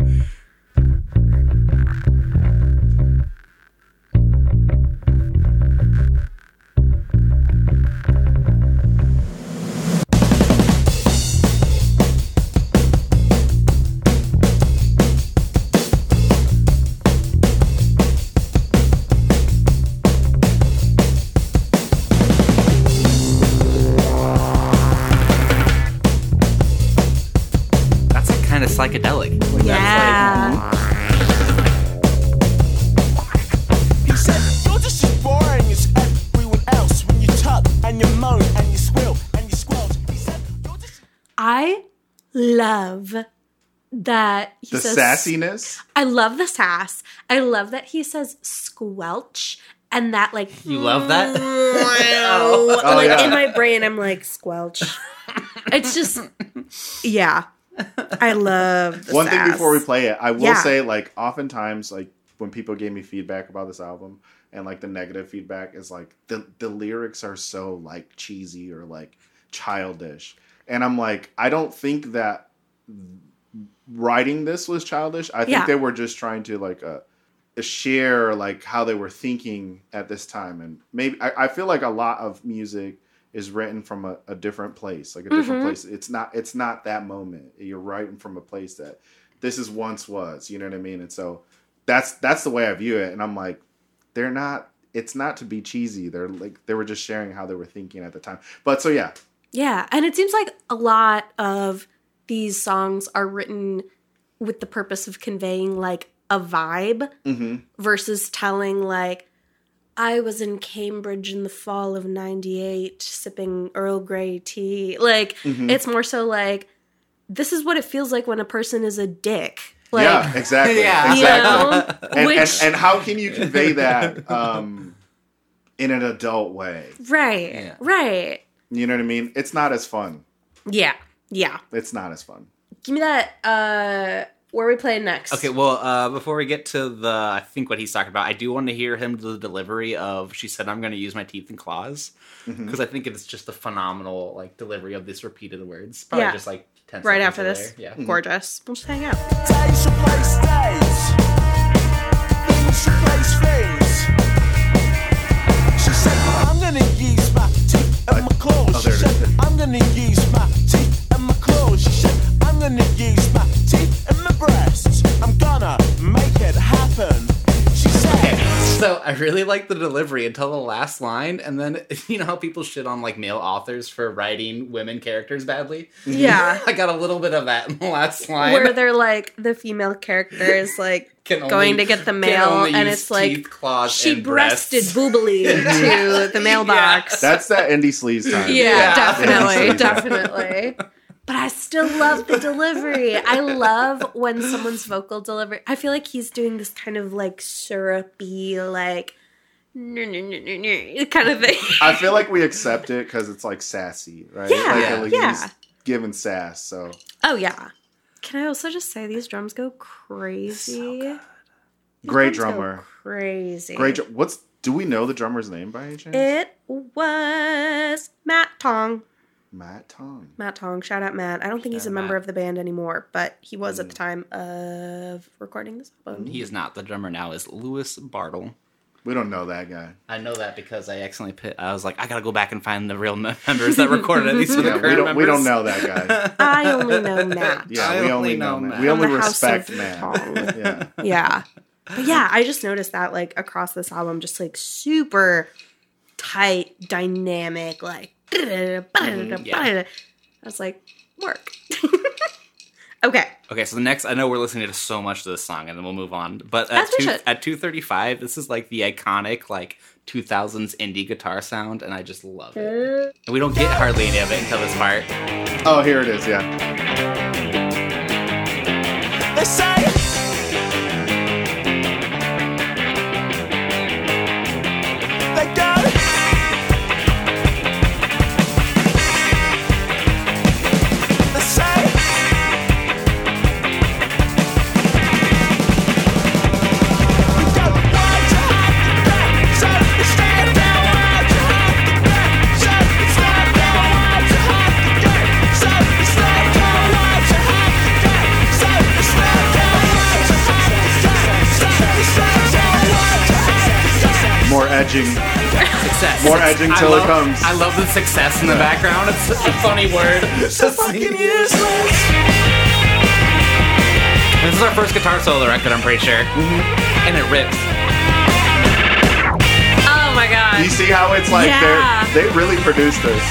That's like kind of psychedelic. Like, Yeah. He said, you're just as boring as everyone else when you tug and you moan and you squeal and you squelch. He said, you're I love that he The says sassiness. I love the sass. I love that he says squelch and that like You love that? like yeah. in my brain I'm like squelch. It's just yeah. I love the One sass. thing before we play it, I will Yeah. say, like, oftentimes, like, when people gave me feedback about this album and, like, the negative feedback is, like, the lyrics are so, like, cheesy or, like, childish. And I'm like, I don't think that writing this was childish. I think Yeah. they were just trying to, like, share, like, how they were thinking at this time. And maybe, I feel like a lot of music is written from a different place, like a different place. It's not that moment. You're writing from a place that this is once was, you know what I mean? And so that's the way I view it. And I'm like, it's not to be cheesy. They were just sharing how they were thinking at the time. But so yeah. Yeah, and it seems like a lot of these songs are written with the purpose of conveying like a vibe versus telling like I was in Cambridge in the fall of 98 sipping Earl Grey tea. Like, it's more so like, this is what it feels like when a person is a dick. Like, Yeah, exactly. Yeah. you Exactly. know? And how can you convey that in an adult way? Right, Yeah. right. You know what I mean? It's not as fun. Yeah, yeah. It's not as fun. Give me that, where are we playing next? Okay, well, before we get to I think what he's talking about, I do want to hear him do the delivery of, she said, I'm going to use my teeth and claws. Because I think it's just a phenomenal, like, delivery of these repeated words. Probably Yeah. just, like, 10 Right seconds after away. this. Yeah. Gorgeous. We'll just hang out. Days replace days. Things replace things. She said, I'm gonna use my teeth and my claws. She there it is. said, I'm gonna use my teeth and my claws. She said, I'm gonna use my teeth and my breasts. I'm gonna make it happen. She said, So I really like the delivery until the last line, and then you know how people shit on like male authors for writing women characters badly? Yeah. I got a little bit of that in the last line. Where they're like, the female character is like Can only- going to get the can mail, only and use it's like, teeth, claws, she and breasted breasts. boobily to the mailbox. That's that indie sleaze time. Yeah, definitely, Yeah. definitely. But I still love the delivery. I love when someone's vocal delivery. I feel like he's doing this kind of like syrupy, like kind of thing. I feel like we accept it because it's like sassy, right? Yeah, like, yeah. He's giving sass, so. Oh yeah. Can I also just say these drums go crazy? These Great drums go drummer. Crazy. Do we know the drummer's name by any chance? It was Matt Tong. Matt Tong. Matt Tong. Shout out Matt. I don't think he's a out member Matt. of the band anymore, but he was at the time of recording this album. He is not. The drummer now is Louis Bartle. We don't know that guy. I know that because I accidentally I was like, I gotta go back and find the real members that recorded it. These are the Yeah, current members. we don't know that guy. I only know Matt. Yeah, I we only only know know Matt. Matt. We From only the House respect of Matt. Tong. Yeah. Yeah. But yeah, I just noticed that like across this album, just like super tight, dynamic, like I was like, work. Okay. Okay, so the next, I know we're listening to so much to this song, and then we'll move on. But As we should. at 2:35, this is like the iconic like 2000s indie guitar sound, and I just love it. And we don't get hardly any of it until this part. Oh, here it is. Yeah. they say, they go. They say, you go, why'd you have to back? So you stand down, why'd you have to back? So you stand down, why'd you have to go? So you stand down, why'd you have to go? So you stand down, why'd you have to go? So you stand down, why'd you have to go? More edging. Success. More edging till it comes. I love the success in the background. It's such a funny word. So fucking useless. This is our first guitar solo of the record, I'm pretty sure. And it rips. Oh my god. You see how it's like Yeah. they really produced this.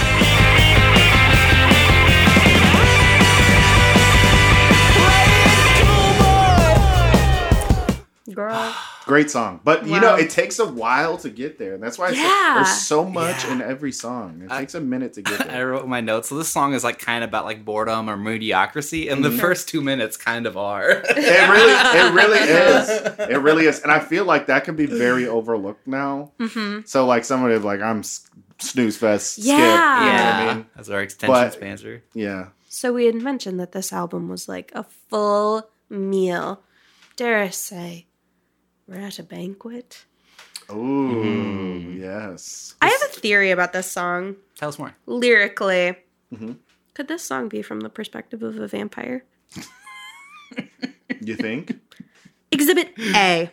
Girl. great song. But, you Wow. know, it takes a while to get there. And that's why I said Yeah. there's so much Yeah. in every song. It takes a minute to get I there. wrote my notes. So this song is like kind of about like boredom or mediocrity, and the first 2 minutes kind of are. It really is. It really is. And I feel like that can be very overlooked now. So, like, somebody like, I'm snooze fest, skip. You know what I mean? That's our extension But- sponsor. Yeah. So we had mentioned that this album was like a full meal. Dare I say, we're at a banquet. Ooh, yes. I have a theory about this song. Tell us more. Lyrically, could this song be from the perspective of a vampire? You think? Exhibit A.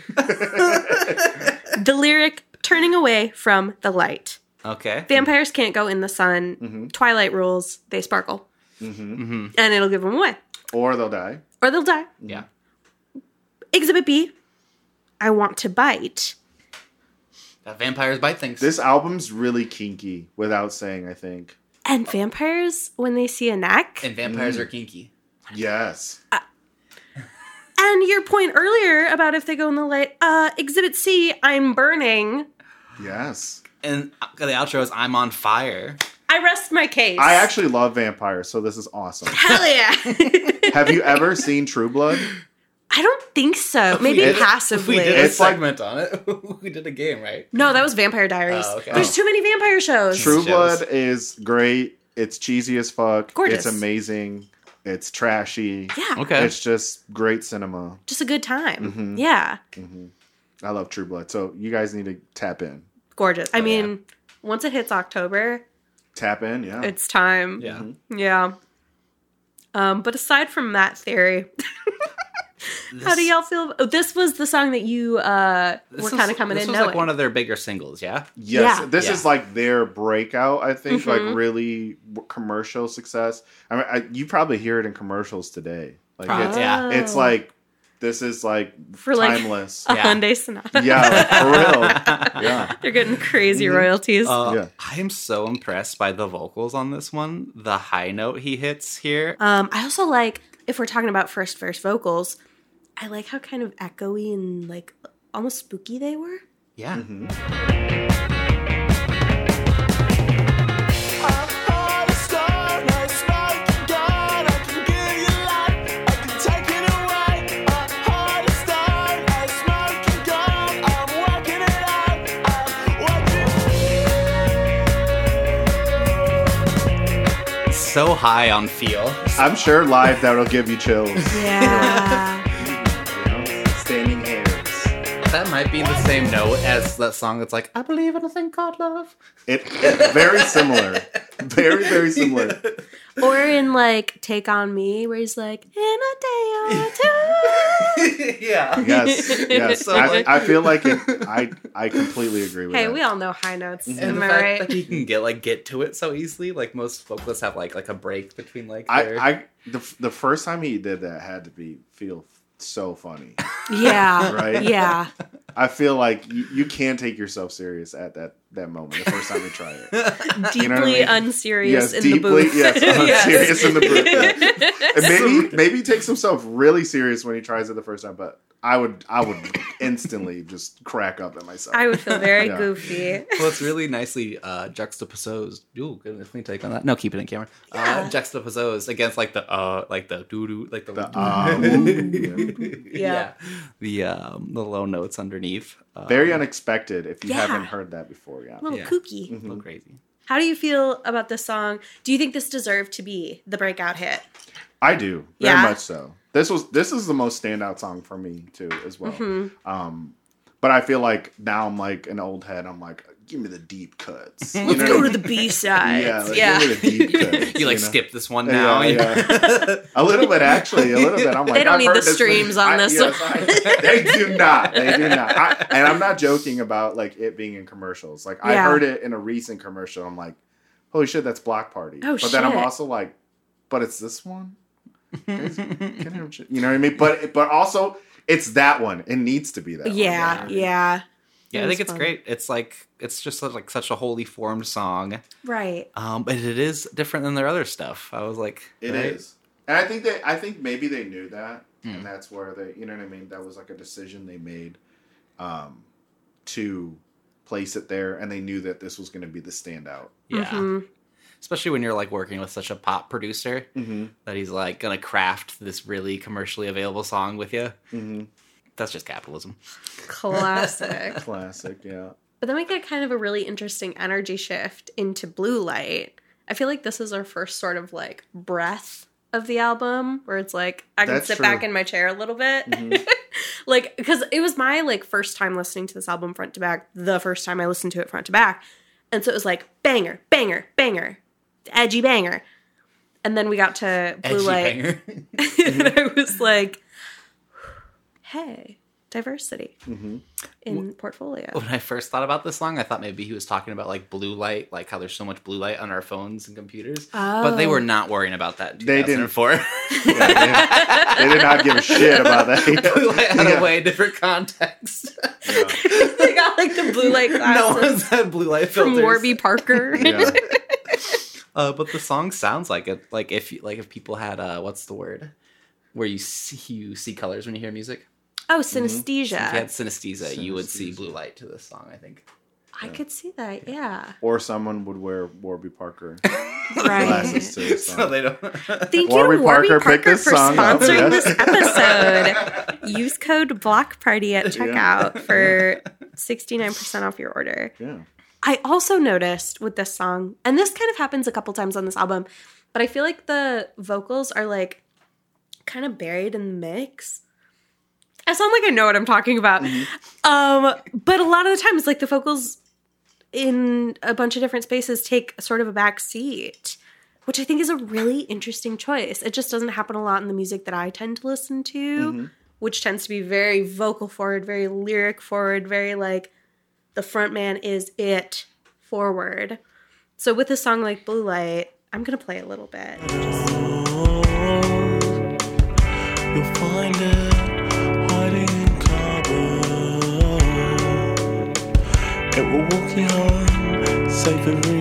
The lyric, turning away from the light. Okay. Vampires can't go in the sun. Twilight rules, they sparkle. And it'll give them away. Or they'll die. Or they'll die. Yeah. Exhibit B, I want to bite. Vampires bite things. This album's really kinky without saying, I think. And vampires, when they see a neck. and vampires are kinky. Yes. And your point earlier about if they go in the light, Exhibit C, I'm burning. Yes. And the outro is I'm on fire. I rest my case. I actually love vampires, so this is awesome. Hell yeah. Have you ever seen True Blood? I don't think so. Maybe It- passively. We did a It's like- segment on it. We did a game, right? No, that was Vampire Diaries. Oh, okay. There's too many vampire shows. True shows. Blood is great. It's cheesy as fuck. Gorgeous. It's amazing. It's trashy. Yeah. Okay. It's just great cinema. Just a good time. Yeah. I love True Blood. So you guys need to tap in. Gorgeous. I mean, once it hits October, Tap in, yeah. it's time. Yeah. Yeah. But aside from that theory, how do y'all feel? Oh, this was the song that you were kind of coming this in was knowing. like one of their bigger singles, yeah? Yes, Yeah. this Yeah. is like their breakout. I think like really commercial success. I mean, you probably hear it in commercials today. Like it's, Yeah. it's like this is like For, like, timeless. a Yeah. Hyundai Sonata. Yeah, like, for real. Yeah, They're getting crazy royalties. Yeah. I am so impressed by the vocals on this one. The high note he hits here. I also like, if we're talking about first verse vocals, I like how kind of echoey and like almost spooky they were. Yeah. So high on feel. I'm sure live that'll give you chills. Yeah. You know? Standing hairs. That might be the same note as that song that's like, I believe in a thing called love. It's very similar. Very, very similar. Or in like Take On Me, where he's like, in a day or two. Yeah. Yes, yes. So, like- I feel like it. I completely agree with Hey, that. we all know high notes. And Am the I fact right? that he can get to it so easily, like most vocalists have like a break between like their... the first time he did that had to feel so funny. Yeah. Right? Yeah. I feel like you can't take yourself serious at that moment. The first time you try it. Deeply know what I mean? unserious Yes, in the booth. Yes, Yes. serious in the booth. Yeah. And maybe he takes himself really serious when he tries it the first time, but I would instantly just crack up at myself. I would feel very Yeah. goofy. Well, it's really nicely juxtaposed. Ooh, goodness, let me take on that. No, keep it in camera. Juxtaposed against like the doo doo, like the Yeah. the low notes underneath. Very unexpected if you Yeah. haven't heard that before. Yeah. A little Yeah. kooky. a little crazy. How do you feel about this song? Do you think this deserved to be the breakout hit? I do very Yeah? much so. This is the most standout song for me too, as well. Mm-hmm. But I feel like now I'm like an old head. I'm like, give me the deep cuts. You Let's know go what I to the B sides. Yeah, like, Yeah. give me the deep cuts. You like know? skip this one now. Yeah. A little bit, actually. A little bit. I'm like, They don't I've need heard the this streams on this yes, they do not. They do not. And I'm not joking about like it being in commercials. Like I Yeah. heard it in a recent commercial. I'm like, holy shit, that's Block Party. Oh, but then I'm shit. also like, but it's this one. Guys, you know what I mean? But also, it's that one. It needs to be that one. Yeah, yeah. Yeah, It I was think it's fun. great. It's like it's just like such a wholly formed song. Right. But it is different than their other stuff. I was like, It is. And I think maybe they knew that, and that's where they, you know what I mean. That was like a decision they made, to place it there, and they knew that this was going to be the standout. Yeah. Especially when you're like working with such a pop producer that he's like gonna craft this really commercially available song with you. That's just capitalism. Classic. Classic, yeah. But then we get kind of a really interesting energy shift into Blue Light. I feel like this is our first sort of like breath of the album where it's like I can That's sit true. back in my chair a little bit. Like, because it was my like first time listening to this album front to back, the first time I listened to it front to back. And so it was like banger, banger, banger, edgy banger. And then we got to Blue Edgy Light. banger. And I was like, hey, diversity in portfolio. When I first thought about this song, I thought maybe he was talking about like blue light, like how there's so much blue light on our phones and computers. But they were not worrying about that in They didn't. 2004. They did not give a shit about that. Blue light had a way different context. They got like the blue light No glasses one's had blue light from filters. Warby Parker. Yeah. But the song sounds like it. Like if people had what's the word where you see colors when you hear music. Oh, synesthesia. If you had synesthesia, you would see blue light to this song, I think. I could see that, yeah. Or someone would wear Warby Parker Right. glasses to this So song. they don't. Thank Warby you, Warby Parker Parker, picked this for song up, sponsoring yes. this episode. Use code Block Party at checkout for 69% off your order. Yeah. I also noticed with this song, and this kind of happens a couple times on this album, but I feel like the vocals are like kind of buried in the mix. I sound like I know what I'm talking about. But a lot of the times, like the vocals in a bunch of different spaces take sort of a back seat, which I think is a really interesting choice. It just doesn't happen a lot in the music that I tend to listen to, which tends to be very vocal forward, very lyric forward, very like the front man is it forward. So with a song like Blue Light, I'm going to play a little bit. You'll find it hiding in cupboard. It will walk you home safe every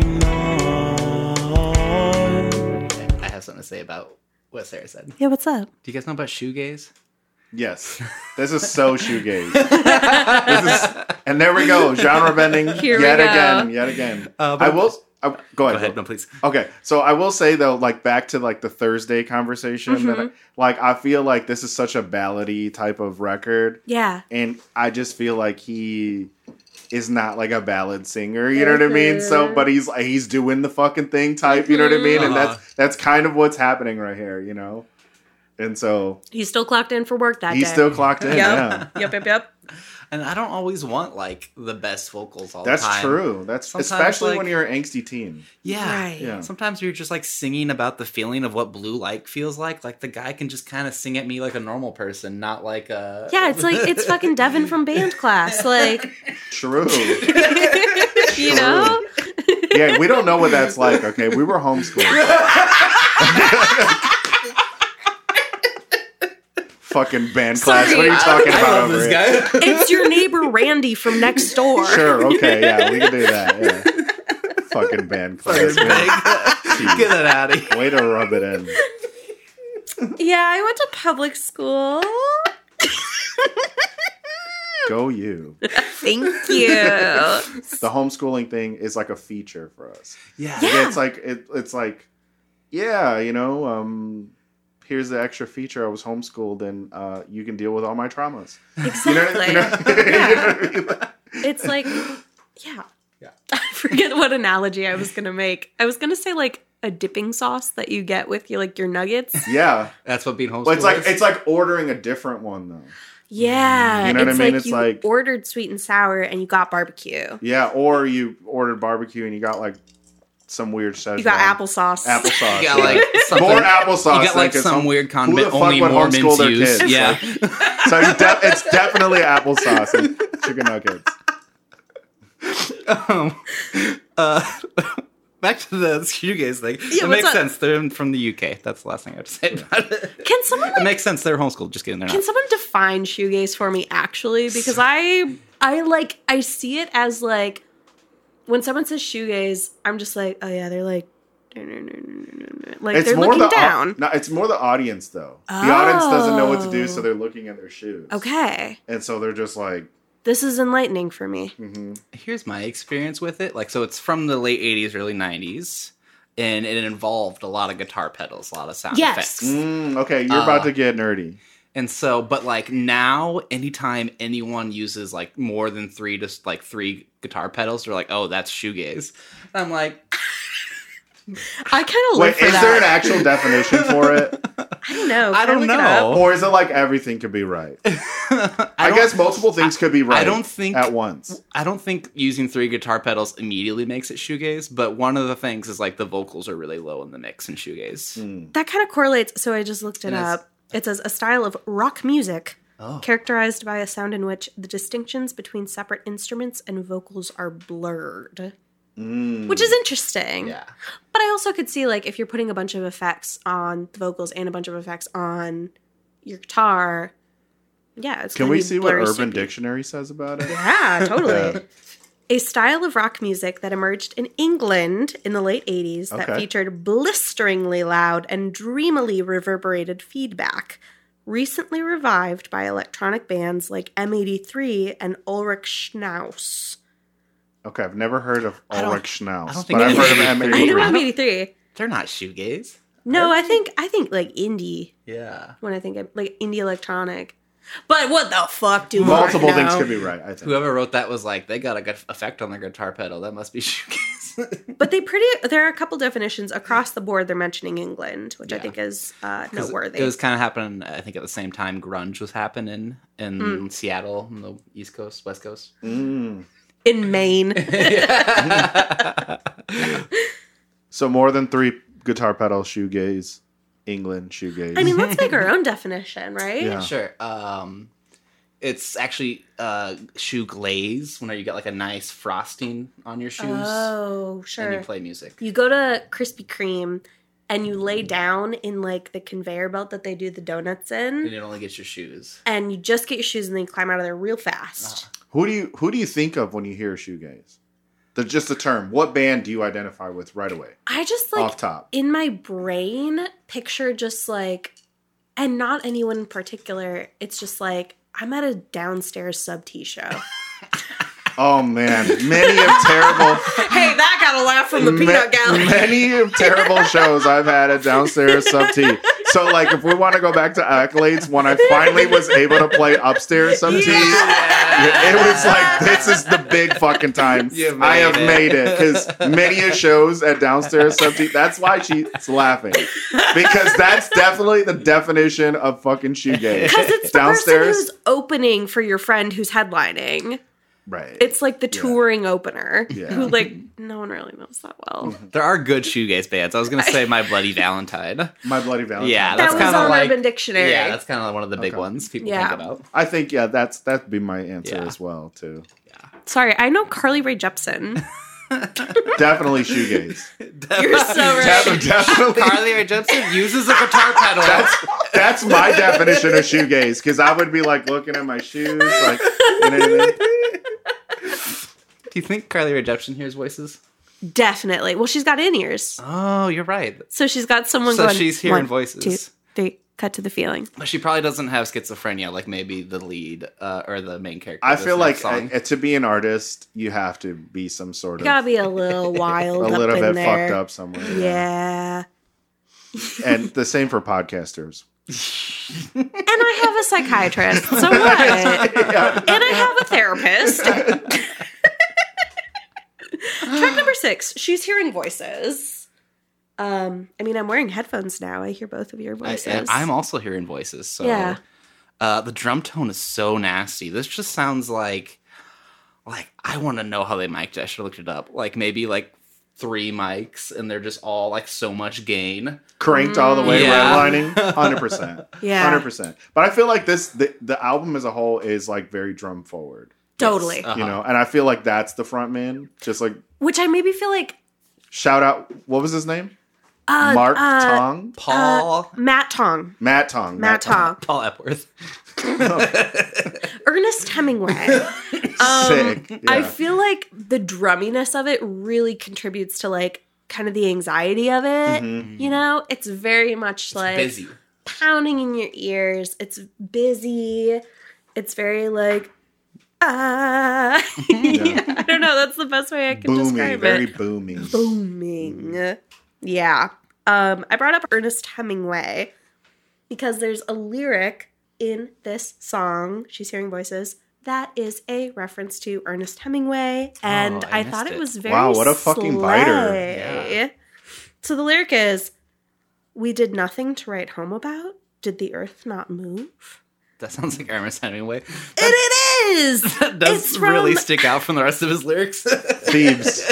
night. I have something to say about what Sarah said. Yeah, what's up? Do you guys know about shoegaze? Yes. This is so shoegaze. And there we go. Genre bending Here we yet go. again. I will... go Go ahead. ahead, no, please. Okay, so I will say though, like back to like the Thursday conversation, that I feel like this is such a ballady type of record, Yeah. and I just feel like he is not like a ballad singer, you know what I mean? So, but he's doing the fucking thing type, you know what I mean? And that's kind of what's happening right here, you know. And so He's still clocked in for work that day. he's still clocked in. Yeah, Yep. And I don't always want like the best vocals all that's the time. true. That's Sometimes, especially like- when you're an angsty teen. Yeah. Right. Yeah. Sometimes you're just like singing about the feeling of what blue light feels like. Like the guy can just kind of sing at me like a normal person, not like a. Yeah, it's like, it's fucking Devin from band class. Like, True. you know? Yeah, we don't know what that's like. Okay, we were homeschooled. Fucking band class. Sorry, What are you talking I about love over this here? guy. It's your neighbor Randy from next door. Sure. Okay. Yeah, we can do that. Yeah. Fucking band class. Get it out of here. Way to rub it in. Yeah, I went to public school. Go you. Thank you. The homeschooling thing is like a feature for us. Yeah. Yeah. It's like, yeah, you know, here's the extra feature. I was homeschooled, and you can deal with all my traumas. Exactly. You know what I mean? It's like, yeah. I forget what analogy I was going to make. I was going to say like a dipping sauce that you get with your nuggets. Yeah. That's what being homeschooled Well, is. it's like ordering a different one though. Yeah. You know what I it's mean? like It's you like- ordered sweet and sour and you got barbecue. Yeah, or you ordered barbecue and you got like some weird Szechuan. You got applesauce. Applesauce. You got yeah. like something. More applesauce. You got like it's some weird who condiment the fuck only would Mormons homeschool their use. kids? Yeah. So it's definitely applesauce and chicken nuggets. Back to the shoegaze thing. Yeah, It what's makes up? sense. They're from the UK. That's the last thing I have to say about it. Can someone It makes sense. They're homeschooled. Just kidding. They're Can not. someone define shoegaze for me actually? Because I see it as like when someone says shoegaze, I'm just like, oh yeah, they're like they're looking down. No, it's more the audience though. The audience doesn't know what to do, so they're looking at their shoes. Okay. And so they're just like, This is enlightening for me. Here's my experience with it. Like, so it's from the late 80s, early 90s, and it involved a lot of guitar pedals, a lot of sound Yes. effects. Okay, you're about to get nerdy. And so, but like now, anytime anyone uses like more than three guitar pedals, they're like, oh, that's shoegaze. And I'm like, I kind of Wait, live for is that. there an actual definition for it? I don't know. I Can don't look it know. up? Or is it like everything could be right? I guess multiple things could be right I don't think at once. I don't think using 3 guitar pedals immediately makes it shoegaze, but one of the things is like the vocals are really low in the mix in shoegaze. That kind of correlates. So I just looked it And it's- up. It says a style of rock music characterized by a sound in which the distinctions between separate instruments and vocals are blurred. Which is interesting. Yeah. But I also could see, like, if you're putting a bunch of effects on the vocals and a bunch of effects on your guitar, yeah, it's Can gonna we be see what blurry Urban sticky. Dictionary says about it? Yeah, totally. A style of rock music that emerged in England in the late 80s that Okay. featured blisteringly loud and dreamily reverberated feedback, recently revived by electronic bands like M83 and Ulrich Schnauz. Okay, I've never heard of don't- Ulrich Schnauz, I don't think but I've any- heard of I know M83. M83. They're not shoegaze. No, I think like indie Yeah. when I think of like indie electronic. But what the fuck do Multiple I know? things could be right, I think. Whoever wrote that was like, they got a good effect on their guitar pedal. That must be shoegaze. But there are a couple definitions across the board. They're mentioning England, which I think is noteworthy. It was kind of happening, I think, at the same time grunge was happening in Seattle, on the East Coast, West Coast. in Maine. So more than 3 guitar pedals, shoegaze, England, shoegaze. I mean, let's make our own definition, right? Yeah. Sure. It's actually shoe glaze, when you get like a nice frosting on your shoes Oh, and sure. you play music. You go to Krispy Kreme and you lay down in like the conveyor belt that they do the donuts And in, it only gets your shoes. and you just get your shoes and then you climb out of there real fast. Who do you think of when you hear shoegaze? Just the term. What band do you identify with right away? I just like Off top. in my brain picture just like, and not anyone in particular. It's just like I'm at a downstairs sub T show. Oh man, many of terrible, Hey, that got a laugh from the peanut gallery. many of terrible shows I've had at downstairs sub T. So like, if we want to go back to accolades, when I finally was able to play upstairs sub T, it was like, this is the big fucking time. You I have made made it, because many of shows at downstairs sub T. That's why she's laughing, because that's definitely the definition of fucking shoegaze. Because it's the person who's opening for your friend who's headlining. Right. It's like the touring opener Yeah. who like no one really knows that well. There are good shoegaze bands. I was going to say My Bloody Valentine. My Bloody Valentine. Yeah, That that's was kind of on like Urban Dictionary. Yeah, that's kind of one of the big ones people Yeah. think about. I think that'd be my answer Yeah. as well too. Sorry, I know Carly Rae Jepsen. Definitely shoegaze. You're so right. Definitely. Carly Rae Jepsen uses a guitar pedal. That's my definition of shoegaze, because I would be like looking at my shoes, like, you know what I mean? Do you think Carly Rae Jepsen hears voices? Definitely. Well, she's got in-ears. Oh, you're right. So she's got someone So going, she's hearing 1, voices. 2, 3, cut to the feeling. But she probably doesn't have schizophrenia like maybe the lead or the main character. I of this feel like next song. to be an artist, you have to be some sort You of gotta be a little wild a up little in bit there. fucked up somewhere. Yeah. And the same for podcasters. And I have a psychiatrist. So what? And I have a therapist. Track number 6. She's hearing voices. I mean, I'm wearing headphones now. I hear both of your voices. And I'm also hearing voices. So Yeah. The drum tone is so nasty. This just sounds like I want to know how they mic'd it. I should have looked it up. Like maybe like 3 mics and they're just all like so much gain. Cranked all the way, Yeah. redlining, 100%. Yeah. 100%. But I feel like the album as a whole is like very drum forward. Totally. You know, and I feel like that's the front man. Just like Which I maybe feel like shout out, what was his name? Mark Tong? Paul Matt Tong. Matt Tong. Matt Tong. Paul Epworth. Ernest Hemingway. Sick. Yeah. I feel like the drumminess of it really contributes to like kind of the anxiety of it. You know, it's very much like Busy. pounding in your ears. It's busy. It's very like I don't know. That's the best way I can Boomy, describe very it. boomy. Booming. Yeah. I brought up Ernest Hemingway because there's a lyric in this song, She's Hearing Voices, that is a reference to Ernest Hemingway. And I I thought missed it it. was very Wow, what a fucking biter. slay. Yeah. So the lyric is, we did nothing to write home about. Did the earth not move? That sounds like Ernest Hemingway. It is! That does It's from- really stick out from the rest of his lyrics. Thieves.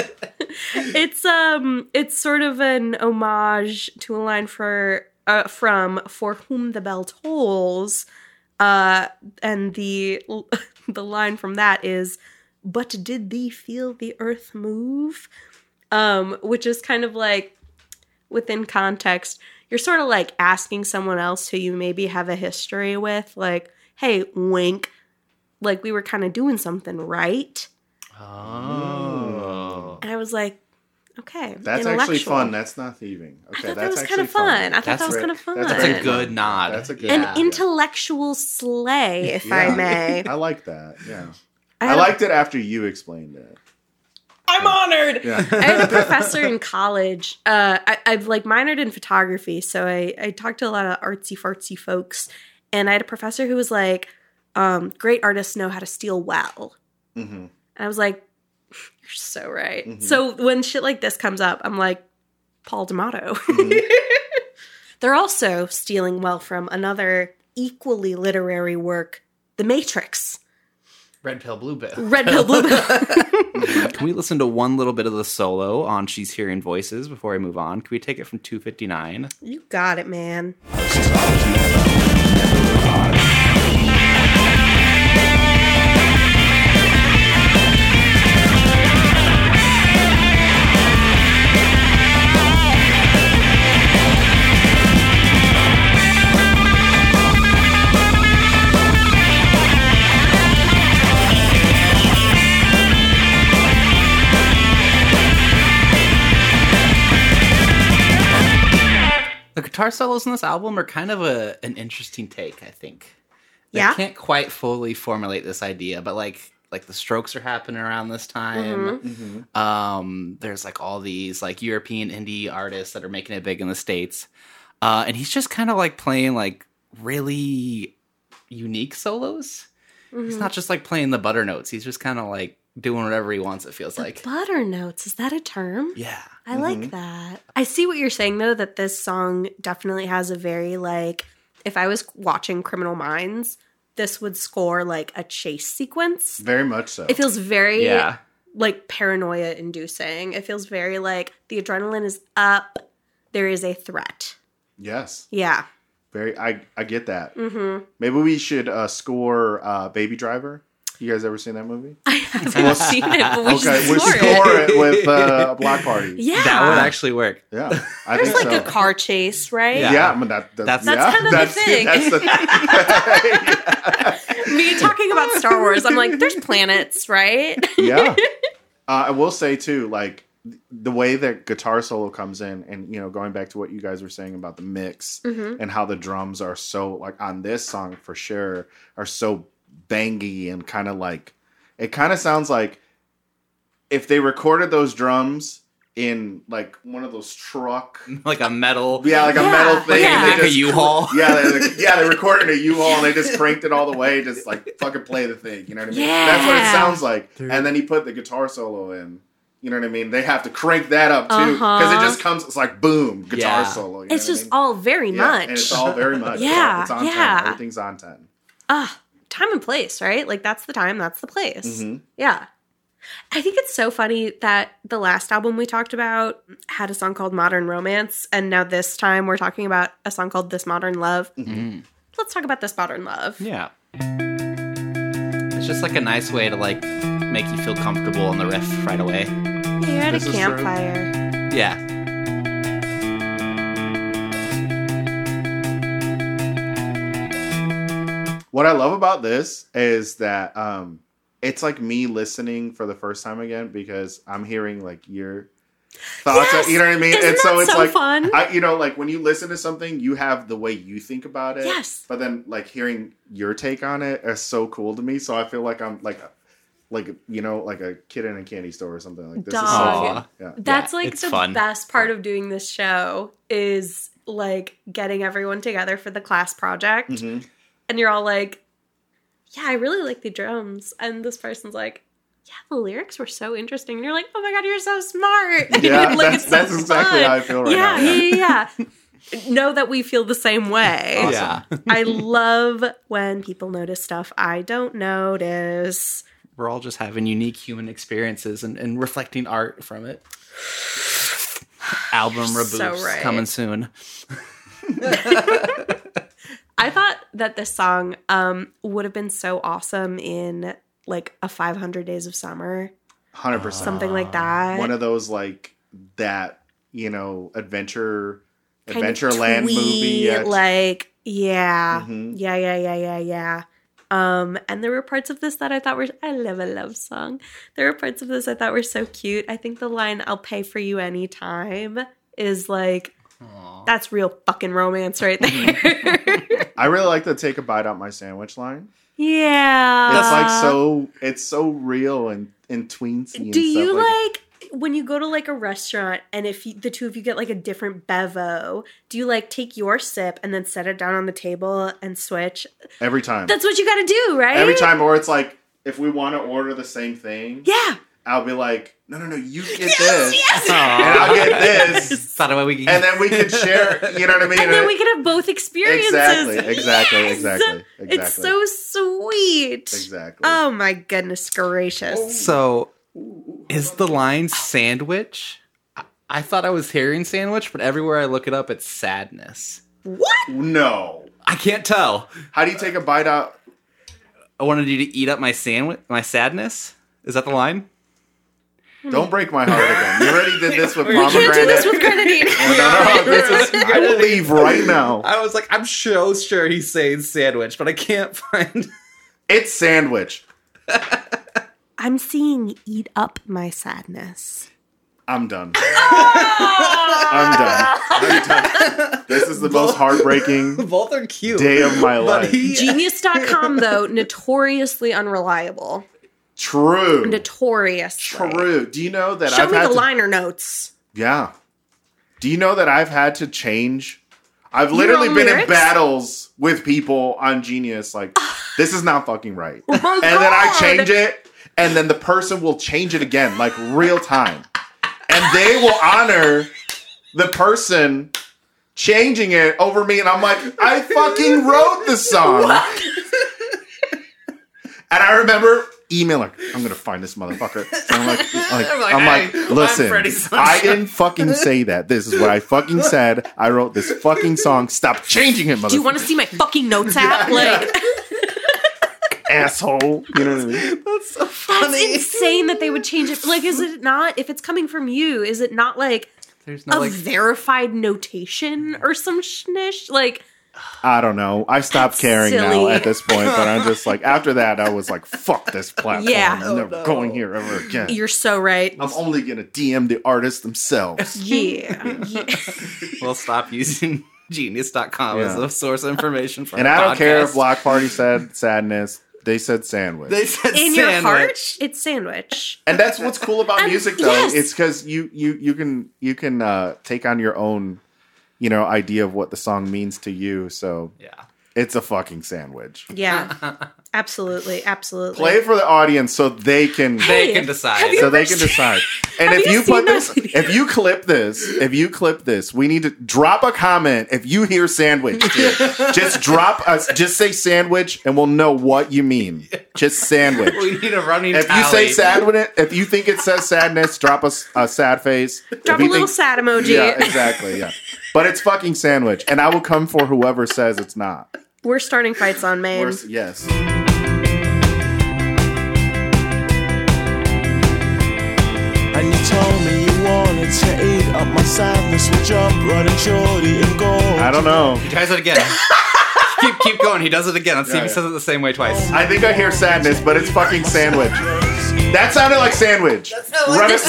It's sort of an homage to a line from For Whom the Bell Tolls, and the line from that is, but did thee feel the earth move? Which is kind of like, within context, you're sort of like asking someone else who you maybe have a history with, like, hey, wink, like we were kind of doing something right. Oh. And I was like, okay, That's actually intellectual. fun. That's not thieving. I Okay, thought that that's was kind actually of fun. I thought That's that was great. kind of fun. That's That's a good nod. That's a good. An yeah. intellectual sleigh, if I Yeah. may. I like that. Yeah, I I had a- liked it after you explained it. I'm honored. Yeah. I had a professor in college. I've like minored in photography, so I talked to a lot of artsy fartsy folks, and I had a professor who was like, "Great artists know how to steal well." Mm-hmm. And I was like, "You're so right." So when shit like this comes up, I'm like, Paul D'Amato. They're also stealing well from another equally literary work, The Matrix. Red Pill, Blue Pill. Red Pill, Blue Pill. Can we listen to one little bit of the solo on She's Hearing Voices before I move on? Can we take it from 259? You got it, man. The guitar solos in this album are kind of an interesting take, I think. They Yeah? can't quite fully formulate this idea, but like the Strokes are happening around this time. There's like all these like European indie artists that are making it big in the States. And he's just kind of like playing like really unique solos. He's not just like playing the butter notes. He's just kind of like doing whatever he wants, it feels like. Butter notes, is that a term? Yeah. I like that. I see what you're saying, though, that this song definitely has a very, like, if I was watching Criminal Minds, this would score, like, a chase sequence. Very much so. It feels very, Yeah. like, paranoia-inducing. It feels very, like, the adrenaline is up. There is a threat. Yes. Yeah. Very. I get that. Mm-hmm. Maybe we should score Baby Driver. You guys ever seen that movie? I haven't seen it, but we Okay, should we score score it. it with a Block Party. Yeah. That would actually work. Yeah, I There's, think like, so. a car chase, right? Yeah. Yeah, I mean, that's That's yeah, kind of the thing. That's the Me talking about Star Wars, I'm like, there's planets, right? yeah. I will say too, like the way that guitar solo comes in, and going back to what you guys were saying about the mix and how the drums are so like on this song for sure are so bangy and kind of like it kind of sounds like if they recorded those drums in like one of those truck. Like a metal. Yeah, like a Yeah, metal thing. yeah. And they Like a just, U-Haul. Yeah, they recorded a U-Haul and they just cranked it all the way, just like fucking play the thing. You know what I mean? That's what it Yeah. sounds like. And then he put the guitar solo in. You know what I mean? They have to crank that up too because it just comes. It's like boom, guitar Yeah. solo. You know It's what I just mean? all very Yeah, much. and it's all very much. Yeah, it's on yeah. 10. Everything's on 10. Time and place, right? Like that's the time, that's the place. Mm-hmm. Yeah. I think it's so funny that the last album we talked about had a song called Modern Romance, and now this time we're talking about a song called This Modern Love. Let's talk about This Modern Love. Yeah. It's just like a nice way to like make you feel comfortable on the riff right away. You're at This a is true. campfire. Yeah. What I love about this is that it's like me listening for the first time again because I'm hearing like your thoughts. Yes! You know what I mean? Isn't and so that it's so like fun? like when you listen to something, you have the way you think about it. Yes. But then like hearing your take on it is so cool to me. So I feel like I'm like like a kid in a candy store or something. Like this Dog. is so fun. Yeah. That's Yeah, like it's the fun. best part of doing this show is like getting everyone together for the class project. Mm-hmm. And you're all like, yeah, I really like the drums. And this person's like, yeah, the lyrics were so interesting. And you're like, oh my God, you're so smart. Yeah, like, that's exactly how I feel right now. Yeah. Know that we feel the same way. Awesome. Yeah. I love when people notice stuff I don't notice. We're all just having unique human experiences and reflecting art from it. Album reboots so right. coming soon. I thought that this song would have been so awesome in like a 500 Days of Summer, 100%. something like that. One of those like that, Adventureland Kind of movie. twee, Yeah. like yeah. Mhm. Yeah. And there were parts of this that I thought I love a love song. There were parts of this I thought were so cute. I think the line "I'll pay for you anytime" is like, that's real fucking romance right there. I really like the "take a bite out my sandwich" line. Yeah. It's like it's so real and tweensy. And Do stuff you like like when you go to like a restaurant and if the two of you get like a different bevo, do you like take your sip and then set it down on the table and switch? every time? That's what you got to do, right? Every time, or it's like if we want to order the same thing, Yeah. I'll be like, no, you get this, Yes. and I'll get this, Thought about we could and then we can share. You know what I mean? And then we can have both experiences. Exactly. It's so sweet. Exactly. Oh my goodness gracious. So, is the line sandwich? I thought I was hearing sandwich, but everywhere I look it up, it's sadness. What? No. I can't tell. How do you take a bite out? I wanted you to eat up my sandwich, my sadness. Is that the line? Don't break my heart again. You already did this with Can't pomegranate. do this with grenadine. No, I will leave right now. I was like, I'm so sure he's saying sandwich, but I can't find. It's sandwich. I'm seeing eat up my sadness. I'm done. I'm done. This is the most heartbreaking Both are cute. day of my But life. Genius.com, though, notoriously unreliable. True. Notoriously. True. Do you know that Show I've me had the to, liner notes. Yeah. Do you know that I've had to change? I've literally own been in lyrics? battles with people on Genius. Like, this is not fucking right. Oh my And then I God. change it, and then the person will change it again, like real time. And they will honor the person changing it over me. And I'm like, I fucking wrote the song. And I remember emailing, I'm gonna find this motherfucker. And I'm like, "Hey, listen, I'm Freddie Sunshine." I didn't fucking say that. This is what I fucking said. I wrote this fucking song. Stop changing it, motherfucker. Do you want to see my fucking notes app? Like, asshole? You know what I mean? That's so that's funny. insane that they would change it. Like, is it not, if it's coming from you, is it not like There's no a like. verified notation or some schnish? Like, I don't know. I stopped That's caring now silly. at this point, but I'm just like, after that, I was like, fuck this platform. Yeah. I'm never going here ever again. you're so right. I'm only gonna DM the artists themselves. Yeah. We'll stop using Genius.com as Yeah. a source of information for And our I don't care if podcast. Block Party said sadness. They said sandwich. They said In your sandwich. heart, it's sandwich. And that's what's cool about And music, though. yes. It's because you can take on your own, idea of what the song means to you. So Yeah. it's a fucking sandwich. Yeah. Absolutely. Absolutely. Play it for the audience so they can. They can decide. So they can decide. And Have if you you put seen that this, video? if you clip this, we need to drop a comment. If you hear sandwich, too. Just say sandwich, and we'll know what you mean. Just sandwich. We need a running If you tally. say sadness, if you think it says sadness, drop a sad face. Drop If a you little think- sad emoji. Yeah, exactly. Yeah, but it's fucking sandwich, and I will come for whoever says it's not. We're starting fights on Maine. Yes. And you told me you wanted to eat up my sadness with jump, running shorty and gold. I don't know. He tries it again. keep going. He does it again. Let's see if he says it the same way twice. I think I hear sadness, but it's fucking sandwich. That sounded like sandwich. Run it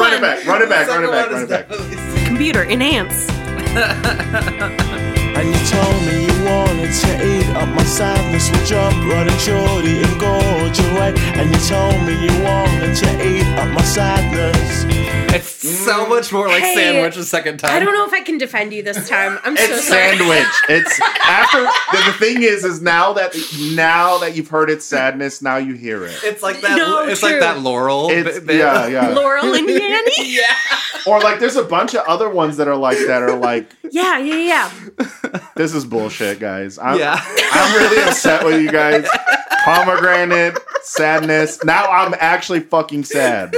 back. Computer, enhance. And you told me you wanted to eat up my sadness would jump, running shorty and gorge away. And you told me you wanted to eat up my sadness. It's so much more like Hey, Sandwich the second time. I don't know if I can defend you this time. I'm so It's sorry. Sandwich. It's after the thing is now that you've heard its sadness, now you hear it. It's like that. No, it's true. like that Laurel. It's bit. yeah. Laurel and Yanny? Yeah. Or like there's a bunch of other ones that are like Yeah. this is bullshit, guys. I'm Yeah. really upset with you guys. Pomegranate, sadness. Now I'm actually fucking sad.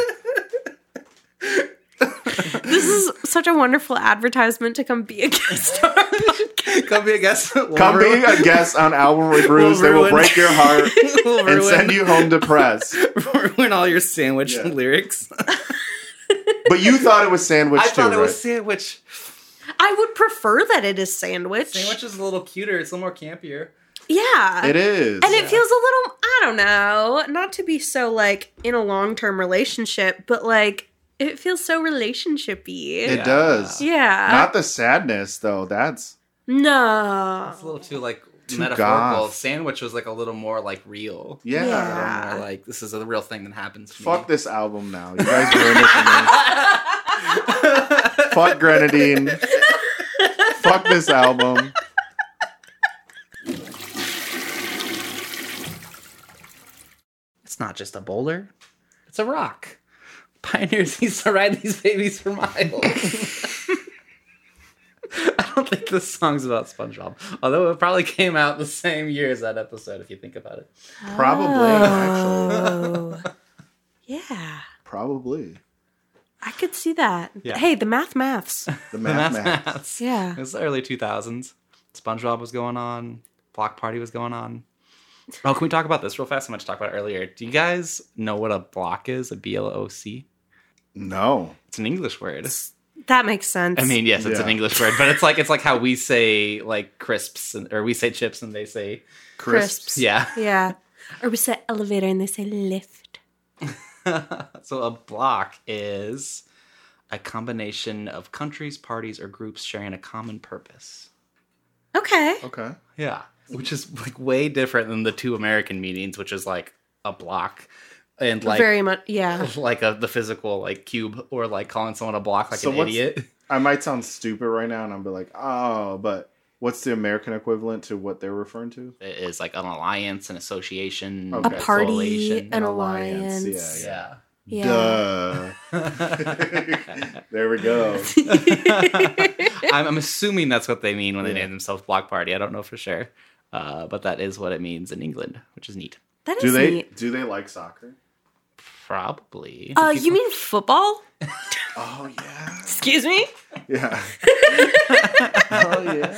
This is such a wonderful advertisement to come be a guest star. Come be a guest. Come be a guest on Album Reviews. They will break your heart and send you home depressed. ruin all your Sandwich Yeah. lyrics. But you thought it was Sandwich I too, thought it was right? Sandwich. I would prefer that it is Sandwich. Sandwich is a little cuter. It's a little more campier. Yeah. It is. And it feels a little, I don't know, not to be so like in a long-term relationship, but like it feels so relationship-y. It does. Yeah. Not the sadness though. That's No. It's a little too like Too metaphorical. goth. Sandwich was like a little more like real. yeah. Yeah. A little more like this is a real thing that happens to Fuck me. this album now. You guys ruined it for me. Fuck Grenadine. Fuck this album. It's not just a boulder. It's a rock. Pioneers used to ride these babies for miles. I don't think this song's about SpongeBob. Although it probably came out the same year as that episode, if you think about it. Probably, actually. Oh. Yeah. Probably. I could see that. Yeah. Hey, the maths. The math. Maths. Yeah. It was the early 2000s. SpongeBob was going on. Block Party was going on. Oh, can we talk about this real fast? I meant to talk about it earlier. Do you guys know what a block is? A BLOC? No. It's an English word. That makes sense. I mean, yes, it's an Yeah. English word, but it's like how we say like crisps or we say chips and they say crisps. yeah. Yeah. Or we say elevator and they say lift. So a block is a combination of countries, parties, or groups sharing a common purpose. Okay. Okay. Yeah, which is like way different than the two American meanings, which is like a block and like Very much. Yeah. like the physical like cube, or like calling someone a block like So an what's- idiot. I might sound stupid right now and I'll be like, oh, but what's the American equivalent to what they're referring to? It is like an alliance, an association, Okay. A party, coalition. an alliance, alliance. yeah. Yeah. Duh. There we go. I'm assuming that's what they mean when they Yeah. name themselves Block Party. I don't know for sure, but that is what it means in England, which is neat. That is Do neat. they like soccer? Probably. You mean football? Oh yeah. Excuse me? Yeah. Oh yeah.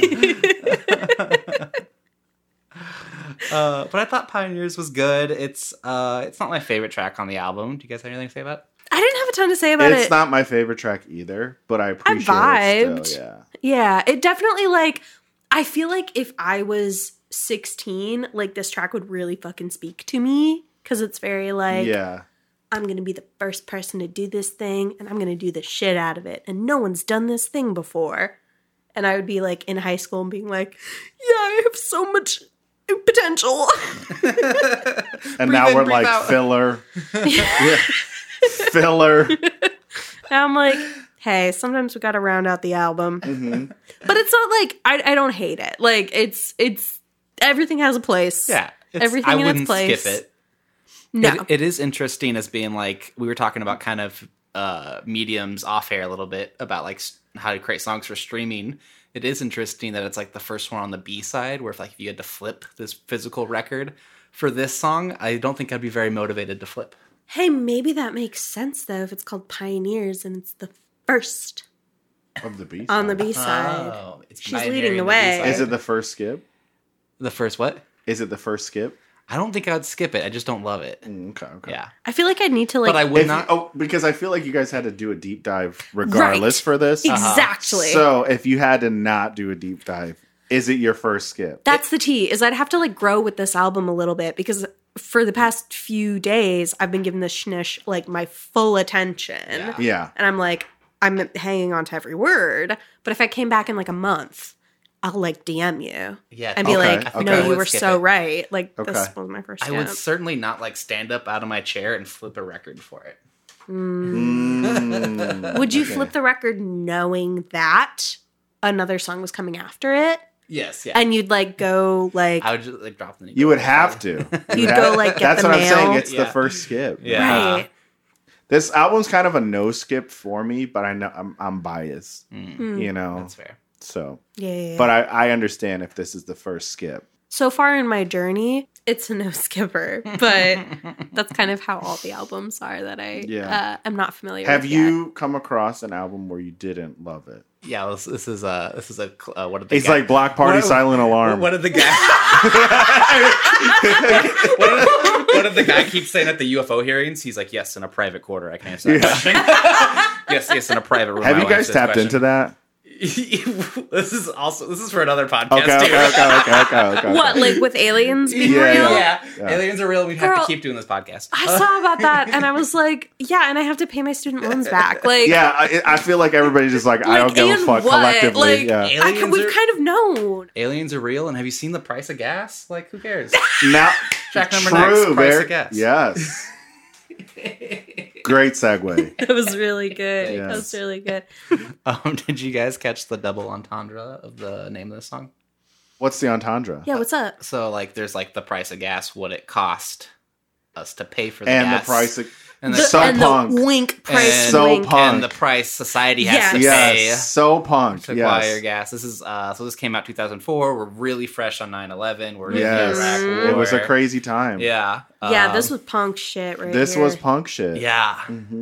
But I thought Pioneers was good. It's not my favorite track on the album. Do you guys have anything to say about it? I didn't have a ton to say about It's it. not my favorite track either, but I appreciate it vibed. still. Yeah. Yeah, it definitely like I feel like if I was 16, like this track would really fucking speak to me because it's very like Yeah. I'm going to be the first person to do this thing and I'm going to do the shit out of it and no one's done this thing before. And I would be like in high school and being like, "Yeah, I have so much potential." And now in, we're breathe like out. filler. Yeah. Filler. And I'm like, "Hey, sometimes we got to round out the album." Mm-hmm. But it's not like I don't hate it. Like it's everything has a place. Yeah. Everything I in its wouldn't place. skip it. No. It is interesting as being like, we were talking about kind of mediums off air a little bit about like how to create songs for streaming. It is interesting that it's like the first one on the B side, where if you had to flip this physical record for this song, I don't think I'd be very motivated to flip. Hey, maybe that makes sense though if it's called Pioneers and it's the first Of the beast. on the B side. Oh, it's She's pioneering leading the way. B-side. Is it the first skip? The first what? Is it the first skip? I don't think I'd skip it. I just don't love it. Okay. Yeah. I feel like I need to like But I would If not. because I feel like you guys had to do a deep dive regardless Right. for this. exactly. So if you had to not do a deep dive, is it your first skip? That's the tea. Is I'd have to like grow with this album a little bit because for the past few days I've been giving this Shnish like my full attention. Yeah. And I'm like, I'm hanging on to every word. But if I came back in like a month I'll like DM you. Yeah, And be Okay, like, okay. no, I you would were skip so it. right. Like this Okay. was my first I would skip. certainly not like stand up out of my chair and flip a record for it. Would you flip the record knowing that another song was coming after it? Yes, yeah. And you'd like go like I would just like drop the. You would have to. You'd go, like, get That's the what I'm saying. mail. It's the Yeah. first skip. Yeah. right. This album's kind of a no skip for me, but I know I'm biased. Mm. You know, That's fair. so. Yeah. But I understand if this is the first skip. So far in my journey, it's a no skipper, but that's kind of how all the albums are that I am not familiar Have with you come across an album where you didn't love it? Yeah, this is a what did the It's guy, like Block Party What- Silent Alarm. What did the guy? what did the guy keep saying at the UFO hearings? He's like, yes, in a private quarter, I can answer that question. yes, in a private room. Have I you will guys answer tapped this into that? This is for another podcast. Okay, too. okay. What, like with aliens being Yeah, real? yeah. Yeah, aliens are real. We'd have Girl, to keep doing this podcast. I saw about that and I was like, yeah, and I have to pay my student loans back. Like, Yeah, I feel like everybody's just like, I don't give a and fuck what? collectively. Like, Yeah. Aliens we've are- kind of known. Aliens are real, and have you seen the price of gas? Like, who cares? Now, Track number true, next, price very- of gas. Yes. Great segue. That was really good. Yes. That was really good. Did you guys catch the double entendre of the name of this song? What's the entendre? Yeah, what's up? So, like, there's like the price of gas, what it cost us to pay for the And gas, the price of and The, the, So and punk. the wink price So wink. punk. and the price society has to yes, pay so punk. to acquire Yes. gas. This is so this came out 2004. We're really fresh on 9/11. We're Yes. in the Iraq War. It was a crazy time. Yeah, Yeah, this was punk shit right This here. was punk shit. yeah.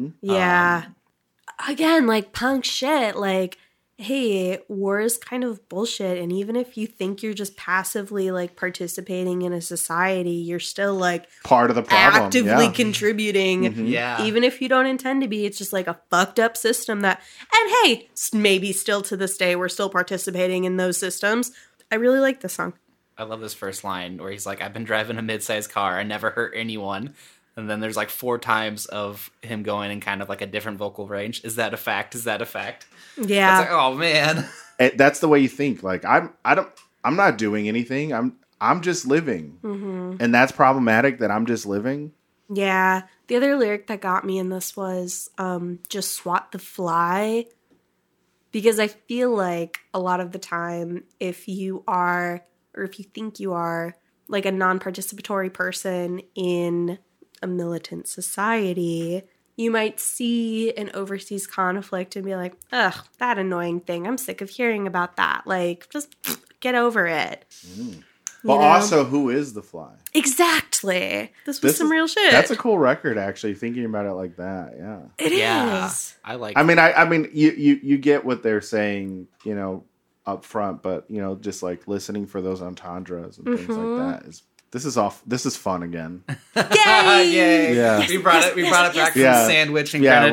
Yeah. Again, like punk shit. Like, hey, war is kind of bullshit. And even if you think you're just passively like participating in a society, you're still like Part of the problem. actively yeah. contributing. Yeah. Even if you don't intend to be, it's just like a fucked up system that, and hey, maybe still to this day, we're still participating in those systems. I really like this song. I love this first line where he's like, I've been driving a mid-sized car. I never hurt anyone. And then there's like 4 times of him going in kind of like a different vocal range. Is that a fact? Is that a fact? Yeah. It's like, oh man. That's the way you think. Like I'm not doing anything. I'm just living. And that's problematic that I'm just living. Yeah. The other lyric that got me in this was just swat the fly. Because I feel like a lot of the time, if you are, or if you think you are, like a non-participatory person in a militant society, you might see an overseas conflict and be like, ugh, that annoying thing. I'm sick of hearing about that. Like, just get over it. But You know? also, who is the fly? Exactly. This was some is- real shit. That's a cool record, actually. Thinking about it like that, yeah. It is. Yeah. I like I mean, you get what they're saying, you know, up front, but you know, just like listening for those entendres and things like that is. This is fun again. Yay! Yay. Yeah. We brought it back from Yeah. Sandwich and Yeah,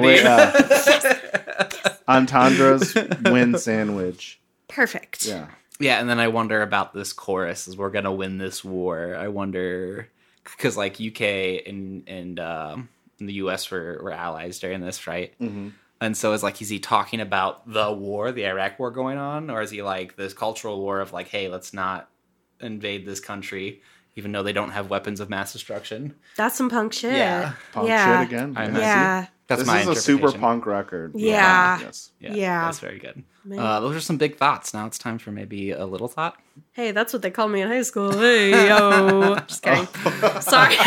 Grenadine. entendres win sandwich. Perfect. Yeah. Yeah, and then I wonder about this chorus as we're gonna win this war. I wonder because like UK and the US were allies during this, right? Mm-hmm. And so it's like, is he talking about the war, the Iraq war going on, or is he like this cultural war of like, hey, let's not invade this country, even though they don't have weapons of mass destruction? That's some punk shit. Yeah. Punk yeah. shit again. I Yeah. know. Yeah. That's This my is a super interpretation. punk record. Yeah. Yes. Yeah. That's very good. Those are some big thoughts. Now it's time for maybe a little thought. Hey, that's what they called me in high school. Hey, yo. Just kidding. Sorry.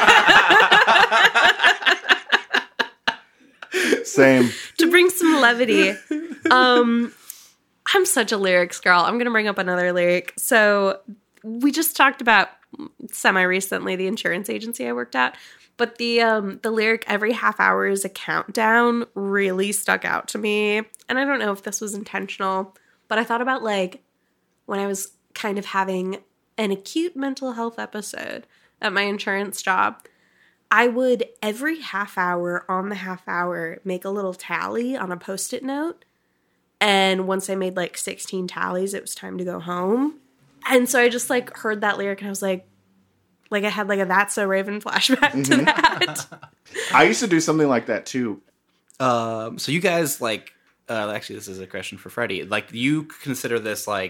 Same. To bring some levity. I'm such a lyrics girl. I'm going to bring up another lyric. So we just talked about semi-recently the insurance agency I worked at. But the lyric "every half hour is a countdown" really stuck out to me. And I don't know if this was intentional, but I thought about like when I was kind of having an acute mental health episode at my insurance job. I would every half hour on the half hour make a little tally on a Post-it note. And once I made like 16 tallies, it was time to go home. And so I just like heard that lyric and I was like I had like a That's So Raven flashback to that. I used to do something like that too. So you guys like, actually this is a question for Freddie. Like, you consider this like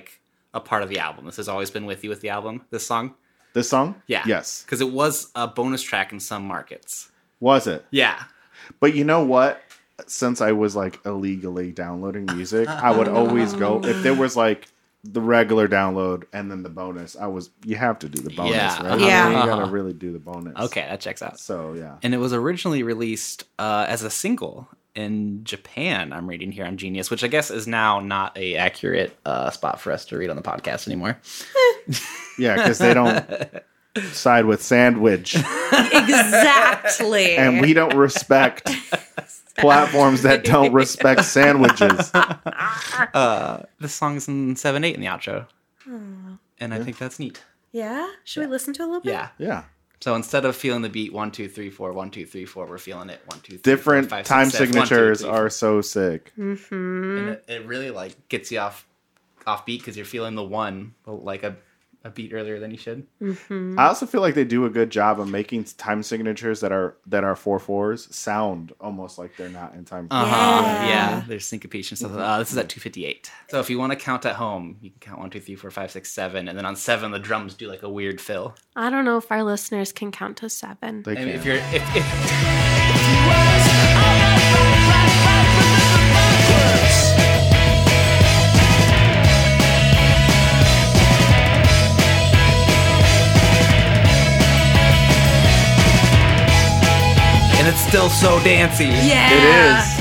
a part of the album. This has always been with you with the album, this song? This song? Yeah. Yes. Because it was a bonus track in some markets. Was it? Yeah. But you know what? Since I was like illegally downloading music, I would always go if there was like the regular download and then the bonus. You have to do the bonus, Yeah. right? Yeah. You gotta really do the bonus. Okay, that checks out. So yeah. And it was originally released as a single in Japan, I'm reading here on Genius, which I guess is now not a accurate spot for us to read on the podcast anymore. Yeah, because they don't side with Sandwich, Exactly. and we don't respect platforms that don't respect sandwiches. This song is in 7/8 in the outro. And I think that's neat. Yeah? Should we listen to a little bit? Yeah. Yeah. So instead of feeling the beat 1 2 3 4 1 2 3 4, we're feeling it 1 2 3 Different 4, 5, 6, time 7, 1, 2, signatures 3, are so sick. and it really like gets you off beat because you're feeling the one like a beat earlier than you should. I also feel like they do a good job of making time signatures that are 4/4s sound almost like they're not in time. Yeah, there's syncopation stuff. This is at 2:58. So if you want to count at home, you can count 1 2 3 4 5 6 7, and then on 7 the drums do like a weird fill. I don't know if our listeners can count to 7. They I mean, can. if you're if and it's still so dancey. Yeah. It is.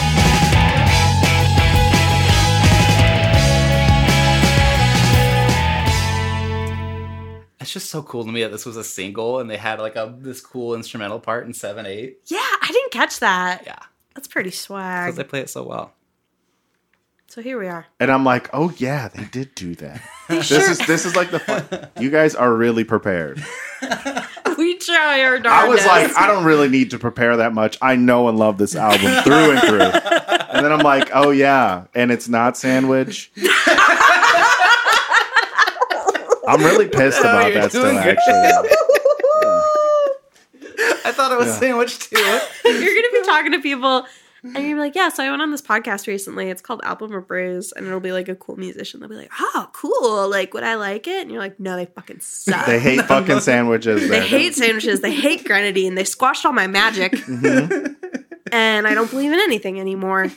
It's just so cool to me that this was a single and they had like this cool instrumental part in 7/8. Yeah, I didn't catch that. Yeah, That's pretty because swag. they play it so well. So here we are. And I'm like, oh yeah, they did do that. This is like the fun. You guys are really prepared. We try our I darndest. was like, I don't really need to prepare that much. I know and love this album through and through. And then I'm like, oh yeah, and it's not Sandwich. I'm really pissed about you're that still, doing good. actually. I thought it was Sandwich too. You're going to be talking to people and you're like, yeah, so I went on this podcast recently. It's called Album or Brews, and it'll be like a cool musician. They'll be like, oh, cool. Like, would I like it? And you're like, no, they fucking suck. They hate fucking sandwiches. They man. hate sandwiches. They hate grenadine. They squashed all my magic. And I don't believe in anything anymore.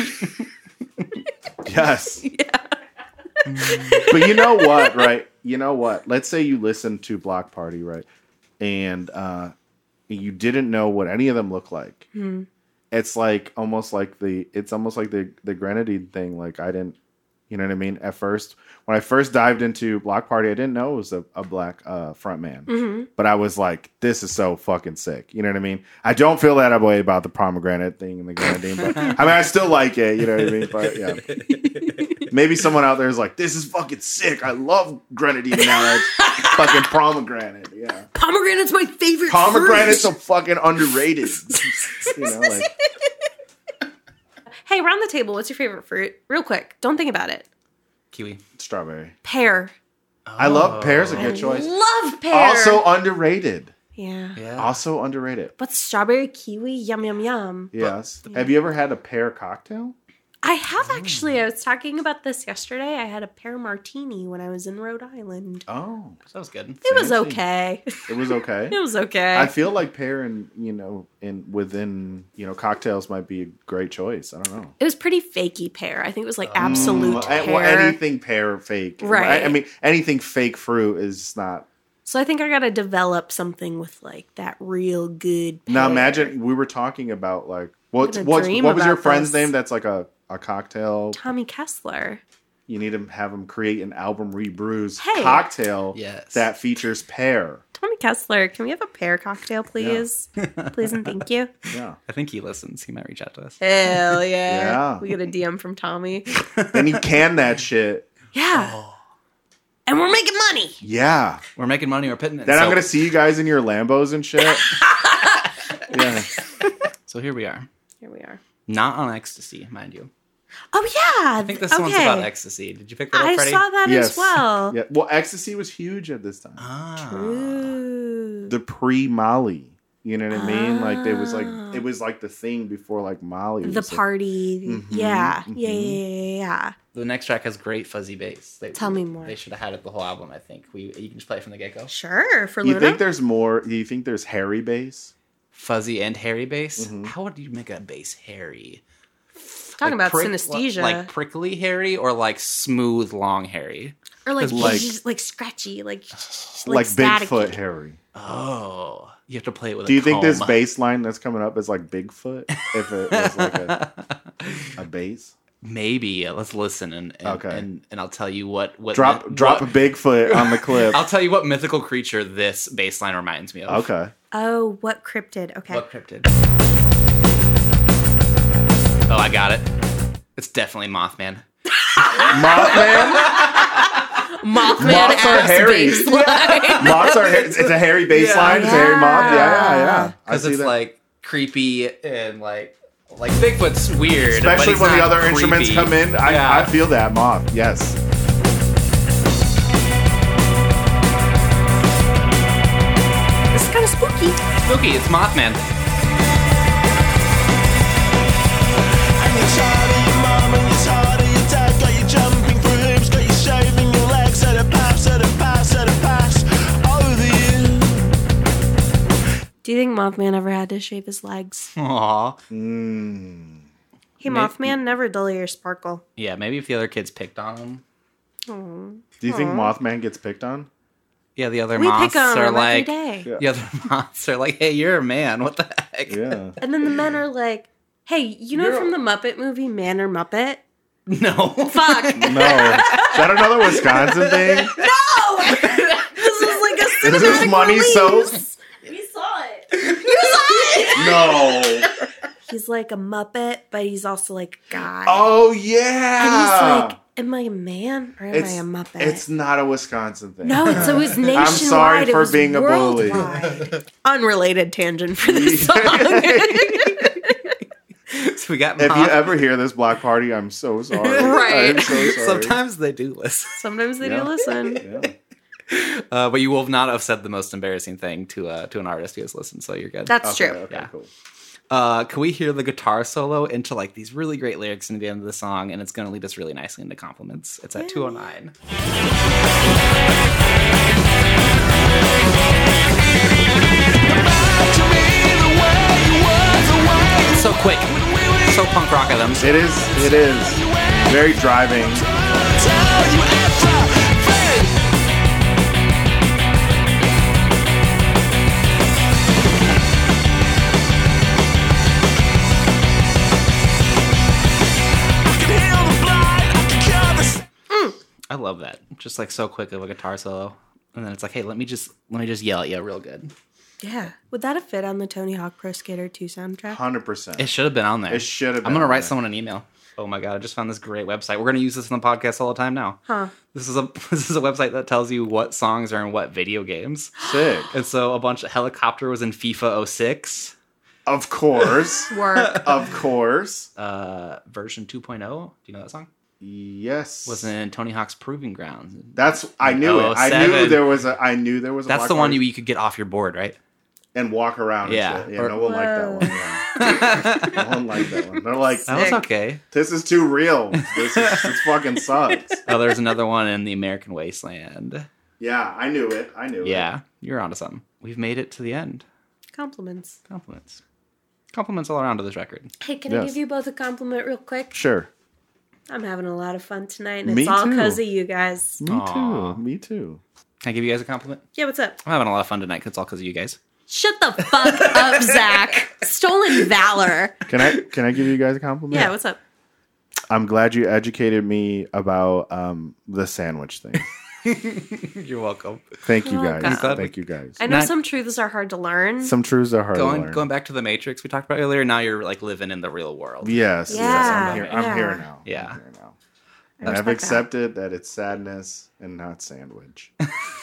Yes. But you know what, right? You know what? Let's say you listen to Block Party, right? And you didn't know what any of them look like. It's like almost like the grenadine thing. Like I didn't, you know what I mean? At first, when I first dived into Block Party, I didn't know it was a black front man. But I was like, this is so fucking sick. You know what I mean? I don't feel that way about the pomegranate thing and the grenadine, but I mean, I still like it. You know what I mean? But yeah. Maybe someone out there is like, this is fucking sick. I love grenadine now. It's fucking pomegranate. Yeah. Pomegranate's my favorite Pomegranate's fruit. so fucking underrated. You know, like, Hey, round the table. What's your favorite fruit? Real quick. Don't think about it. Kiwi. strawberry. Pear. I love pear's a good choice. Love pear. Also underrated. Yeah. Yeah. Also underrated. But strawberry kiwi, yum, yum, yum. Yes. Have you ever had a pear cocktail? I have actually. I was talking about this yesterday. I had a pear martini when I was in Rhode Island. Oh, That was good. It was fancy. okay. it was okay. It was okay. I feel like pear and within cocktails might be a great choice. I don't know. It was pretty fakey pear. I think it was like absolute pear. Well, anything pear fake, Right. I mean, anything fake fruit is not. So I think I got to develop something with like that real good pear. Now imagine we were talking about like what I'm what gonna dream what was your about friend's this. name? That's like a cocktail. Tommy Kessler. You need to have him create an album rebrews Hey. cocktail Yes. that features pear. Tommy Kessler, can we have a pear cocktail, please? Please and thank you. Yeah. I think he listens. He might reach out to us. Hell yeah. Yeah. We get a DM from Tommy. Then you can that shit. Yeah. And we're making money. Yeah. We're making money. We're pitting it. Then I'm gonna see you guys in your Lambos and shit. Yeah. So here we are. Here we are. Not on ecstasy, mind you. Oh, yeah. I think this one's about ecstasy. Did you pick that up, I Freddie? saw that as well. Yeah. Well, ecstasy was huge at this time. Ah. Ooh. The pre-Molly. You know what I mean? Like it was like the thing before like Molly. The was like- party. Yeah. The next track has great fuzzy bass. Tell me more. They should have had it the whole album, I think. You can just play it from the get-go. Sure, for You Luna. think there's more? Do you think there's hairy bass? Fuzzy and hairy bass? Mm-hmm. How would you make a bass hairy? Talking about prick- synesthesia. Like prickly hairy or like smooth, long hairy? or like like- just like scratchy, like Like staticky. Bigfoot hairy. Oh. You have to play it with Do you think this comb. bass line that's coming up is like Bigfoot? If it was like a bass? Maybe. Let's listen and Okay. and I'll tell you what Drop a Bigfoot on the clip. I'll tell you what mythical creature this bass line reminds me of. Okay. Oh, what cryptid? Okay. What cryptid? Oh, I got it. It's definitely Mothman. Mothman? Mothman Moths are ass hairy. bass line. Moths are it's a hairy bass line. It's a hairy moth. Yeah. I Because see it's that. like creepy and like Bigfoot's weird. but Especially he's when the not other instruments creepy. come in. I feel that moth. Yes. This is kind of spooky. Spooky, it's Mothman. And you're tired of your mum and you're tired of your dad. Got you jumping through hoops, got you shaving your legs. At a pass, at a pass, at a pass. Over you. Do you think Mothman ever had to shave his legs? Aw. Hey, Mothman, never dull your sparkle. Yeah, maybe if the other kids picked on him. Do you think Mothman gets picked on? Yeah, the other We moths pick on are him every like, day. Yeah. the other moths are like, hey, you're a man. What the heck? Yeah. And then the men are like, hey, you know from the Muppet movie, Man or Muppet? No. Fuck. No. Is that another Wisconsin thing? This is like a Is this cinematic money release. soap? We saw it. No. He's like a Muppet, but he's also like a guy. Oh And yeah. he's like, am I a man or am I a Muppet? It's not a Wisconsin thing. No, it was nationwide. I'm sorry It for was being a bully. worldwide. Unrelated tangent for this song. So we got If you moth. ever hear this block party, I'm so sorry. Right. I'm so sorry. Sometimes they do listen. Sometimes they Yeah. do listen. Yeah. But you will not have said the most embarrassing thing to an artist who has listened, so you're good. That's Okay, true. okay, Yeah. cool. Can we hear the guitar solo into like these really great lyrics near the end of the song, and it's going to lead us really nicely into compliments. It's at 209. So quick, so punk rock of them. It is. It is very driving. I love that. Just like so quick of a guitar solo, and then it's like, hey, let me just yell at you real good. Yeah. Would that have fit on the Tony Hawk Pro Skater 2 soundtrack? 100%. It should have been on there. It should have been I'm gonna on write there. someone an email. Oh my god, I just found this great website. We're gonna use this in the podcast all the time now. Huh. This is a website that tells you what songs are in what video games. Sick. And so a bunch of Helicopter was in FIFA 06, Of course. Work. Of course. version 2.0. Do you know that song? Yes. Was in Tony Hawk's Proving Grounds. That's I knew it. I 07. knew there was a That's block the one party you could get off your board, right? and walk around. Yeah. And shit. Yeah. Or- No one liked that one. Yeah. No one liked that one. They're like, That was Sick. okay. this is too real. This fucking sucks. Oh, there's another one in the American Wasteland. Yeah, I knew it. I knew it. Yeah, you're onto something. We've made it to the end. Compliments. Compliments. Compliments all around to this record. Hey, can I Yes. give you both a compliment real quick? Sure. I'm having a lot of fun tonight, and Me it's all too. because of you guys. Me Aw. too. Me too. Can I give you guys a compliment? Yeah, what's up? I'm having a lot of fun tonight because it's all because of you guys. Shut the fuck up, Zach. Stolen valor. Can I give you guys a compliment? Yeah, what's up? I'm glad you educated me about the sandwich thing. You're welcome. Thank you You're guys. welcome. Thank you guys. I know Not- some truths are hard to learn. Some truths are hard to learn. Going back to the Matrix we talked about earlier. Now you're like living in the real world. Yes, Yeah, yes, I'm here. I'm yeah. here now. Yeah. I'm here now. I And I've respect that. accepted that it's sadness and not sandwich.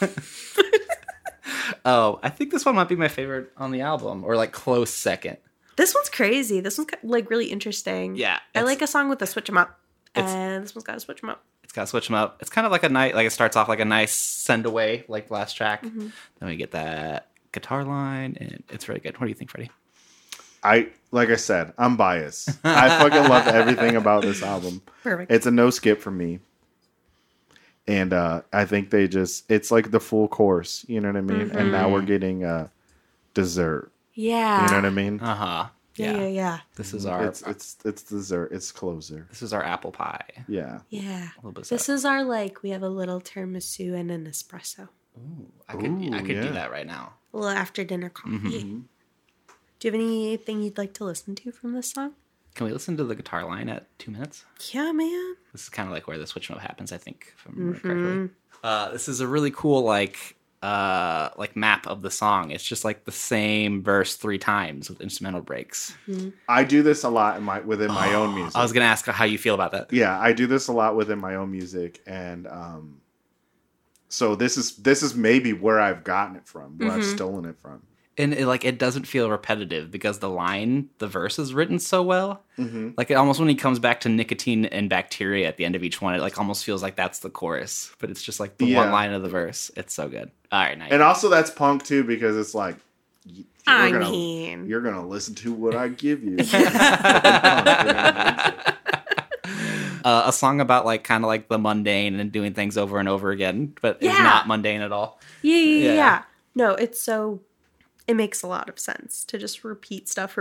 Oh, I think this one might be my favorite on the album, or like close second. This one's crazy. This one's like really interesting. Yeah, I it's- like a song with a switch 'em up. It's- And this one's got to switch 'em up. It's got to switch them up. It's kind of like a night, like it starts off like a nice send away, like last track. Mm-hmm. Then we get that guitar line, and it's really good. What do you think, Freddie? Like I said, I'm biased. I fucking love everything about this album. Perfect. It's a no skip for me. And I think it's like the full course, you know what I mean? And now we're getting dessert. Yeah. You know what I mean? Uh-huh. Yeah. This is our It's dessert. It's closer. this is our apple pie. Yeah. Yeah. little bit of This is our, like, we have a little tiramisu and an espresso. I could yeah. do that right now. A little after dinner coffee. Do you have anything you'd like to listen to from this song? Can we listen to the guitar line at 2 minutes? Yeah, man. This is kind of like where the switch mode happens, I think, if I remember correctly. This is a really cool like map of the song. It's just like the same verse 3 times with instrumental breaks. I do this a lot within my own music. I was gonna ask how you feel about that. Yeah, I do this a lot within my own music, and so this is maybe where I've gotten it from, where I've stolen it from. And it doesn't feel repetitive because the verse is written so well. Like it almost when he comes back to nicotine and bacteria at the end of each one, it like almost feels like that's the chorus, but it's just like the one line of the verse. It's so good. All right, now And also that's punk too, because it's like I you're mean. you're gonna listen to what I give you. a song about like kind of like the mundane and doing things over and over again, but it's Yeah. not mundane at all. Yeah. No, it makes a lot of sense to just repeat stuff.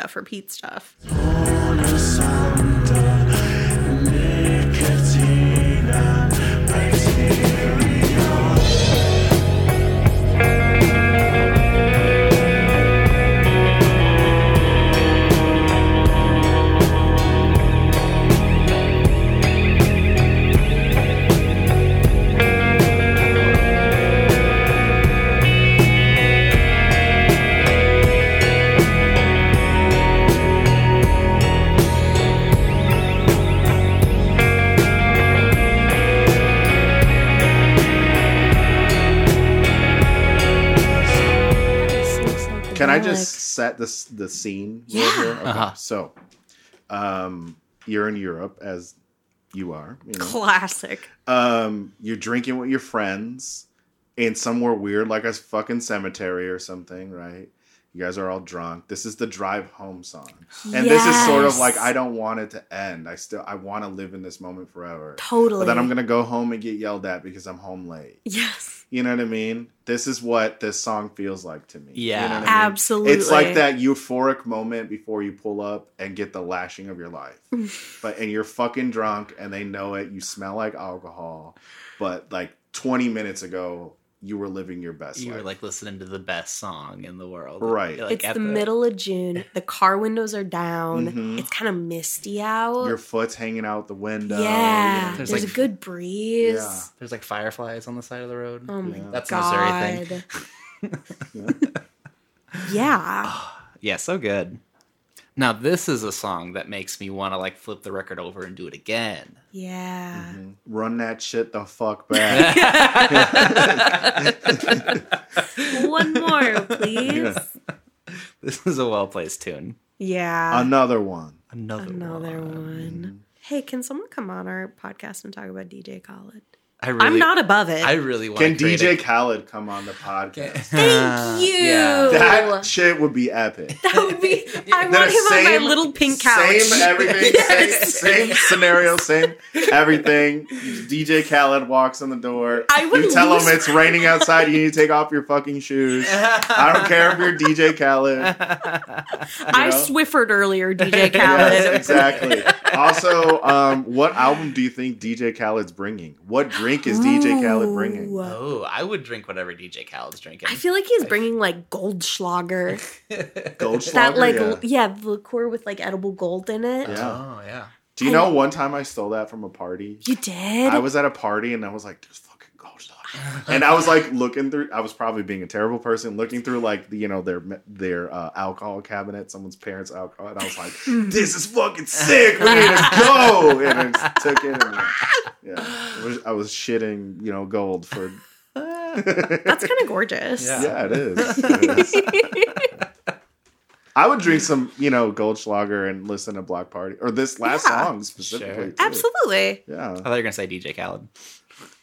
Can I just set the scene? Yeah. Here? Okay. Uh-huh. So, you're in Europe, as you are. You know. Classic. You're drinking with your friends in somewhere weird, like a fucking cemetery or something, right? You guys are all drunk. This is the drive home song, and this is sort of Yes. like I don't want it to end. I want to live in this moment forever. Totally. But then I'm gonna go home and get yelled at because I'm home late. Yes. You know what I mean? This is what this song feels like to me. Yeah. You know what I mean? Absolutely. It's like that euphoric moment before you pull up and get the lashing of your life. And you're fucking drunk and they know it. You smell like alcohol. But like 20 minutes ago, you were living your best You life. were like listening to the best song in the world. Right. Like, It's at the middle of June. The car windows are down. Mhm. It's kind of misty out. Your foot's hanging out the window. yeah. you know. There's, There's like, a good breeze. Yeah. There's like fireflies on the side of the road. Oh my That's a Missouri god. thing. Yeah. Yeah, so good. Now this is a song that makes me want to like flip the record over and do it again. Yeah. Run that shit the fuck back. One more, please. This is a well placed tune. Yeah. Another one. Another one. Hey, can someone come on our podcast and talk about DJ Khaled? I'm I'm not above it. I really want. Can to create DJ Khaled come on the podcast? Thank you. yeah. That shit would be epic. That would be. I Then want him on my same- little pink couch. Same everything, Yes. same scenario, same everything. DJ Khaled walks in the door. I would You tell lose him it's raining outside. You need to take off your fucking shoes. I don't care if you're DJ Khaled. I know? Swiffered earlier, DJ Khaled. Yes, exactly. Also, what album do you think DJ Khaled's bringing? What drink is DJ Khaled bringing? Ooh. Oh, I would drink whatever DJ Khaled's drinking. I feel like he's bringing like Goldschlager. Goldschlager? That like yeah. the liqueur with like edible gold in it. Yeah. Oh yeah. Do you know one time I stole that from a party? You did? I was at a party and I was like, "There's fucking Goldschlager," and I was like looking through. I was probably being a terrible person, looking through like their alcohol cabinet, someone's parents' alcohol, and I was like, "This is fucking sick. We need to go!" And I just took it. And, I was shitting, gold for. That's kind of gorgeous. Yeah, it is. I would drink some, Goldschlager and listen to Block Party or this last Yeah. song specifically. Sure. too. Absolutely. Yeah. I thought you were gonna say DJ Khaled.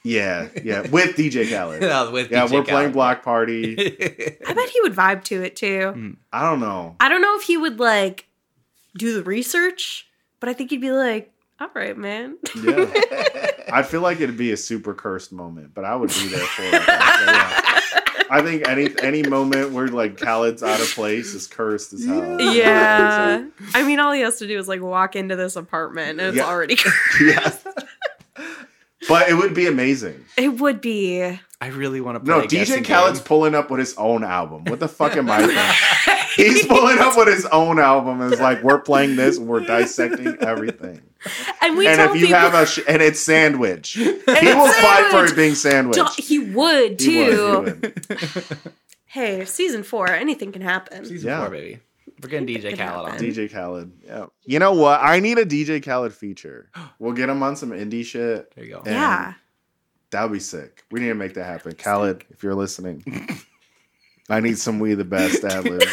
Yeah, with DJ Khaled. With Yeah, DJ we're playing Khaled. Block Party. I bet he would vibe to it too. I don't know. I don't know if he would like do the research, but I think he'd be like, all right, man. Yeah, I feel like it'd be a super cursed moment, but I would be there for it. Yeah. I think any moment where like Khaled's out of place is cursed as hell. Yeah. I mean, all he has to do is like walk into this apartment and it's Yeah. already Yeah. But it would be amazing. It would be. I really want to play No, a guessing DJ Khaled's game. pulling up with his own album. What the fuck am I doing? He's pulling up with his own album and it's like, we're playing this and we're dissecting everything. And we And tell if you people have and it's sandwich. He will fight for it being sandwich. he would too. He would. Hey, season 4, anything can happen. Season Yeah. 4, baby. We're getting DJ could Khaled on. happen. DJ Khaled. Yeah. You know what? I need a DJ Khaled feature. We'll get him on some indie shit. There you go. And Yeah. that would be sick. We need to make that happen. Khaled, if you're listening, I need some We the Best ad-libs.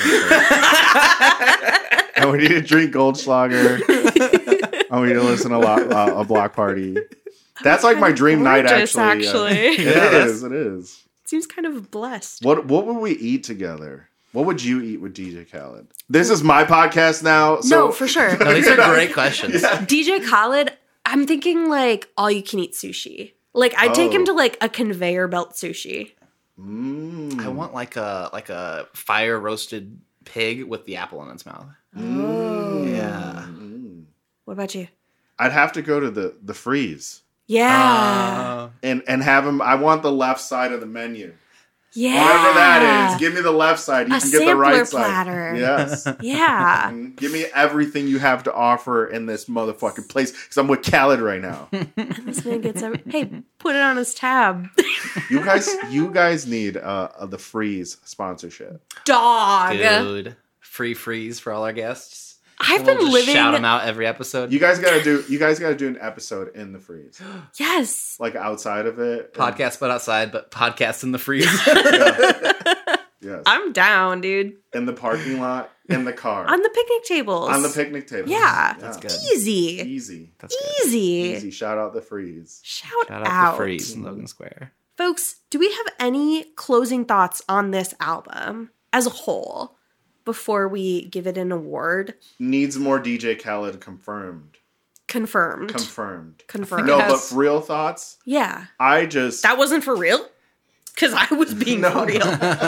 And we need to drink Goldschlager. And we need to listen to a Block Party. That's like my dream night, Gorgeous, actually. actually. It is. It is. Seems kind of blessed. What would we eat together? What would you eat with DJ Khaled? This is my podcast now. So No, for sure. No, these are great questions. DJ Khaled, I'm thinking like all you can eat sushi. Like I'd take him to like a conveyor belt sushi. Mm. I want like a fire roasted pig with the apple in its mouth. Oh. Yeah. What about you? I'd have to go to the freeze Yeah. and have him. I want the left side of the menu. Yeah. Whatever that is, give me the left side. You A can get the right sampler side. platter. Yes. Yeah. Give me everything you have to offer in this motherfucking place because I'm with Khaled right now. This man gets hey, put it on his tab. You guys need the freeze sponsorship. Dog. Dude. Free freeze for all our guests. I've We'll been just living. shout them out every episode. You guys gotta do an episode in the freeze, Yes. like outside of it. Podcast but outside, but podcast in the freeze. Yes. I'm down, dude. In the parking lot, in the car, On the picnic tables. on the picnic table. Yeah. That's good. Easy. Easy. That's good. Easy. Shout out the freeze. Shout Shout out. out the freeze in Logan Square. Folks, do we have any closing thoughts on this album as a whole before we give it an award? Needs more DJ Khaled confirmed. Confirmed. Confirmed. Confirmed. No, it but has- real thoughts. Yeah. I just That wasn't for real? Because I was being for real.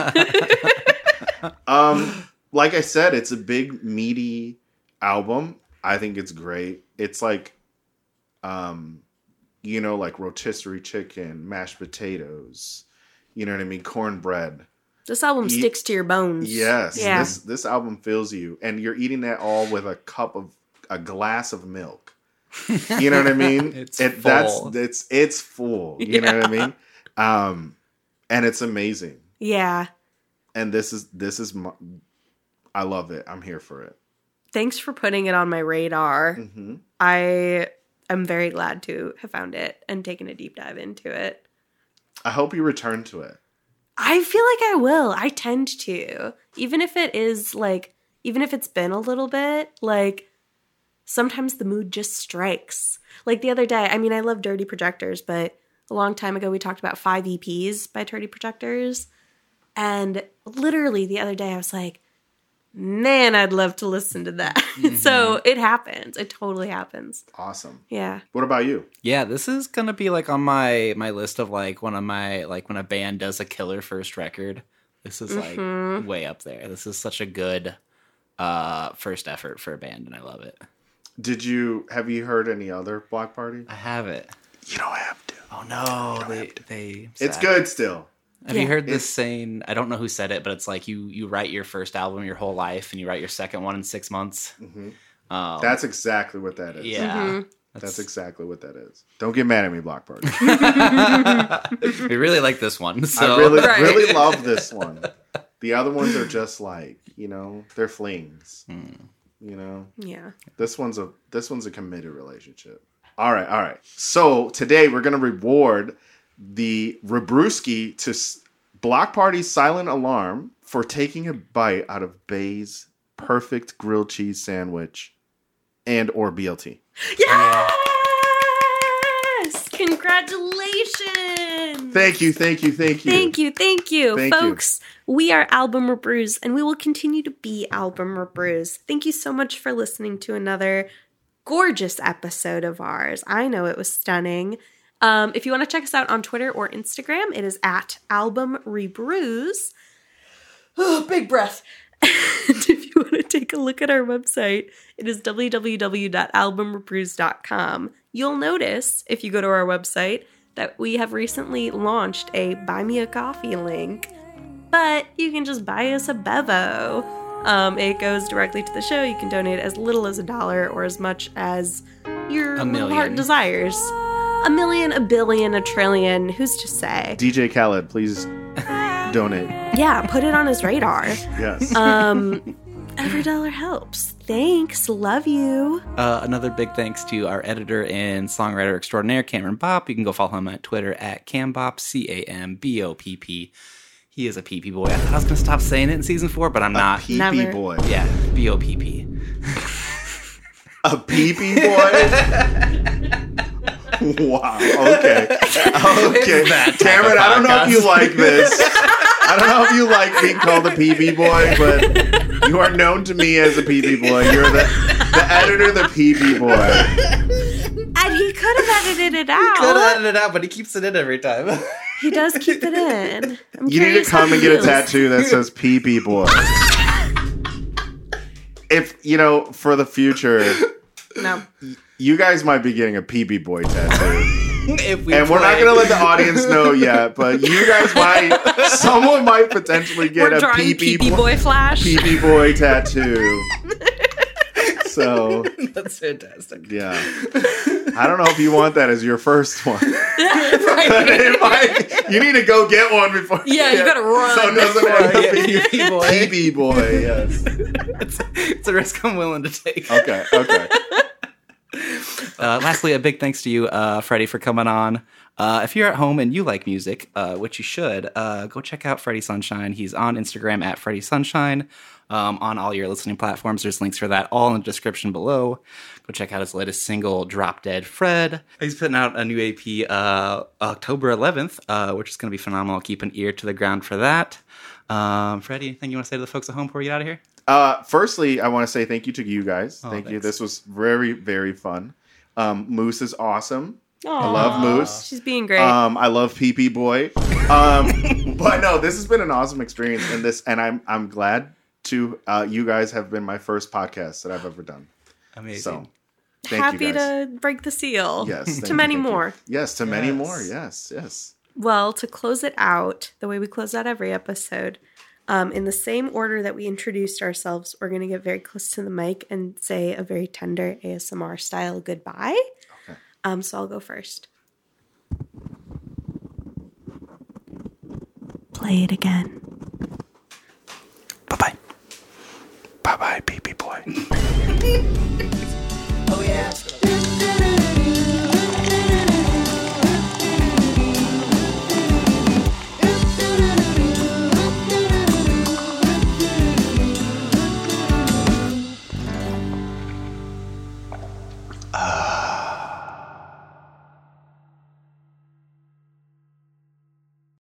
like I said, it's a big meaty album. I think it's great. It's like like rotisserie chicken, mashed potatoes, you know what I mean, cornbread. This album Ye- sticks to your bones. Yes, Yeah. this album fills you, and you're eating that all with a glass of milk. You know what I mean? It's full. full. It's full. You know what I mean? And it's amazing. Yeah. And this is I love it. I'm here for it. Thanks for putting it on my radar. Mm-hmm. I am very glad to have found it and taken a deep dive into it. I hope you return to it. I feel like I will. I tend to. Even if it's been a little bit, like, sometimes the mood just strikes. Like the other day, I mean, I love Dirty Projectors, but a long time ago we talked about 5 EPs by Dirty Projectors. And literally the other day I was like, man, I'd love to listen to that. So it happens. It totally happens. Awesome. Yeah. What about you? Yeah, this is gonna be like on my list of like one of my like when a band does a killer first record. This is like way up there. This is such a good first effort for a band, and I love it. Have you heard any other Block Party? I have it. You don't have to. Oh no, they It's sad. good still. Have you heard this saying? I don't know who said it, but it's like you write your first album your whole life, and you write your second one in 6 months. That's exactly what that is. Yeah, That's exactly what that is. Don't get mad at me, Block Party. we really like this one. So I really, Right. really love this one. The other ones are just like, they're flings. Yeah. This one's a committed relationship. All right. So today we're gonna reward the Rabruski to Block Party's Silent Alarm for taking a bite out of Bay's perfect grilled cheese sandwich and or BLT. Yes! Congrats! Congratulations! Thank you. Thank you. Thank you. Folks, we are Album Rebrews, and we will continue to be Album Rebrews. Thank you so much for listening to another gorgeous episode of ours. I know it was stunning. If you want to check us out on Twitter or Instagram, it is at Album Rebrews. Oh, big breath. And if you want to take a look at our website, it is www.albumrebrews.com. You'll notice, if you go to our website, that we have recently launched a Buy Me a Coffee link, but you can just buy us a bevo. It goes directly to the show. You can donate as little as $1 or as much as your little heart desires. $1 million, $1 billion, $1 trillion. Who's to say? DJ Khaled, please donate. Yeah, put it on his radar. Yes. Every dollar helps. Thanks. Love you. Another big thanks to our editor and songwriter extraordinaire, Cameron Bopp. You can go follow him on Twitter at Cambopp, CAMBOPP. He is a PP boy. I thought I was going to stop saying it in season 4, but I'm not. PP Never. boy. Yeah, BOPP. A PP boy? Wow. Okay. Cameron, I don't know if you like this. I don't know if you like being called a PP boy, but you are known to me as a PP boy. You're the editor, the PP boy. And he could have edited it out. Could have edited it out, but he keeps it in every time. He does keep it in. You need to come and get a tattoo that says PP boy. If, for the future, No. you guys might be getting a PP boy tattoo. If we And we're not play- going to let the audience know yet, but you guys someone might potentially get We're a drawing PP boy flash. PP boy tattoo. So, That's fantastic. yeah. I don't know if you want that as your first one. You need to go get one before. Yeah, you gotta run. So it doesn't end up being PP boy. PP boy, yes. It's a risk I'm willing to take. Okay. Lastly, a big thanks to you, Freddie, for coming on. If you're at home and you like music, which you should, go check out Freddie Sunshine. He's on Instagram at Freddie Sunshine. On all your listening platforms, there's links for that all in the description below. Go check out his latest single, Drop Dead Fred. He's putting out a new EP October 11th, which is going to be phenomenal. Keep an ear to the ground for that. Freddie, anything you want to say to the folks at home before we get out of here? Firstly, I want to say thank you to you guys. Thank you. Thanks. This was very, very fun. Moose is awesome. I Aw. love Moose. She's being great. I love PP boy. But no, this has been an awesome experience, and I'm glad to you guys have been my first podcast that I've ever done. Amazing. So thank Happy you guys. to break the seal. Yes, thank to you, many thank you. more. Yes, to many more. Yes. Well, to close it out, the way we close out every episode, in the same order that we introduced ourselves, we're going to get very close to the mic and say a very tender ASMR style goodbye. Okay. So I'll go first. Play it again. Bye-bye. Bye-bye, PP boy.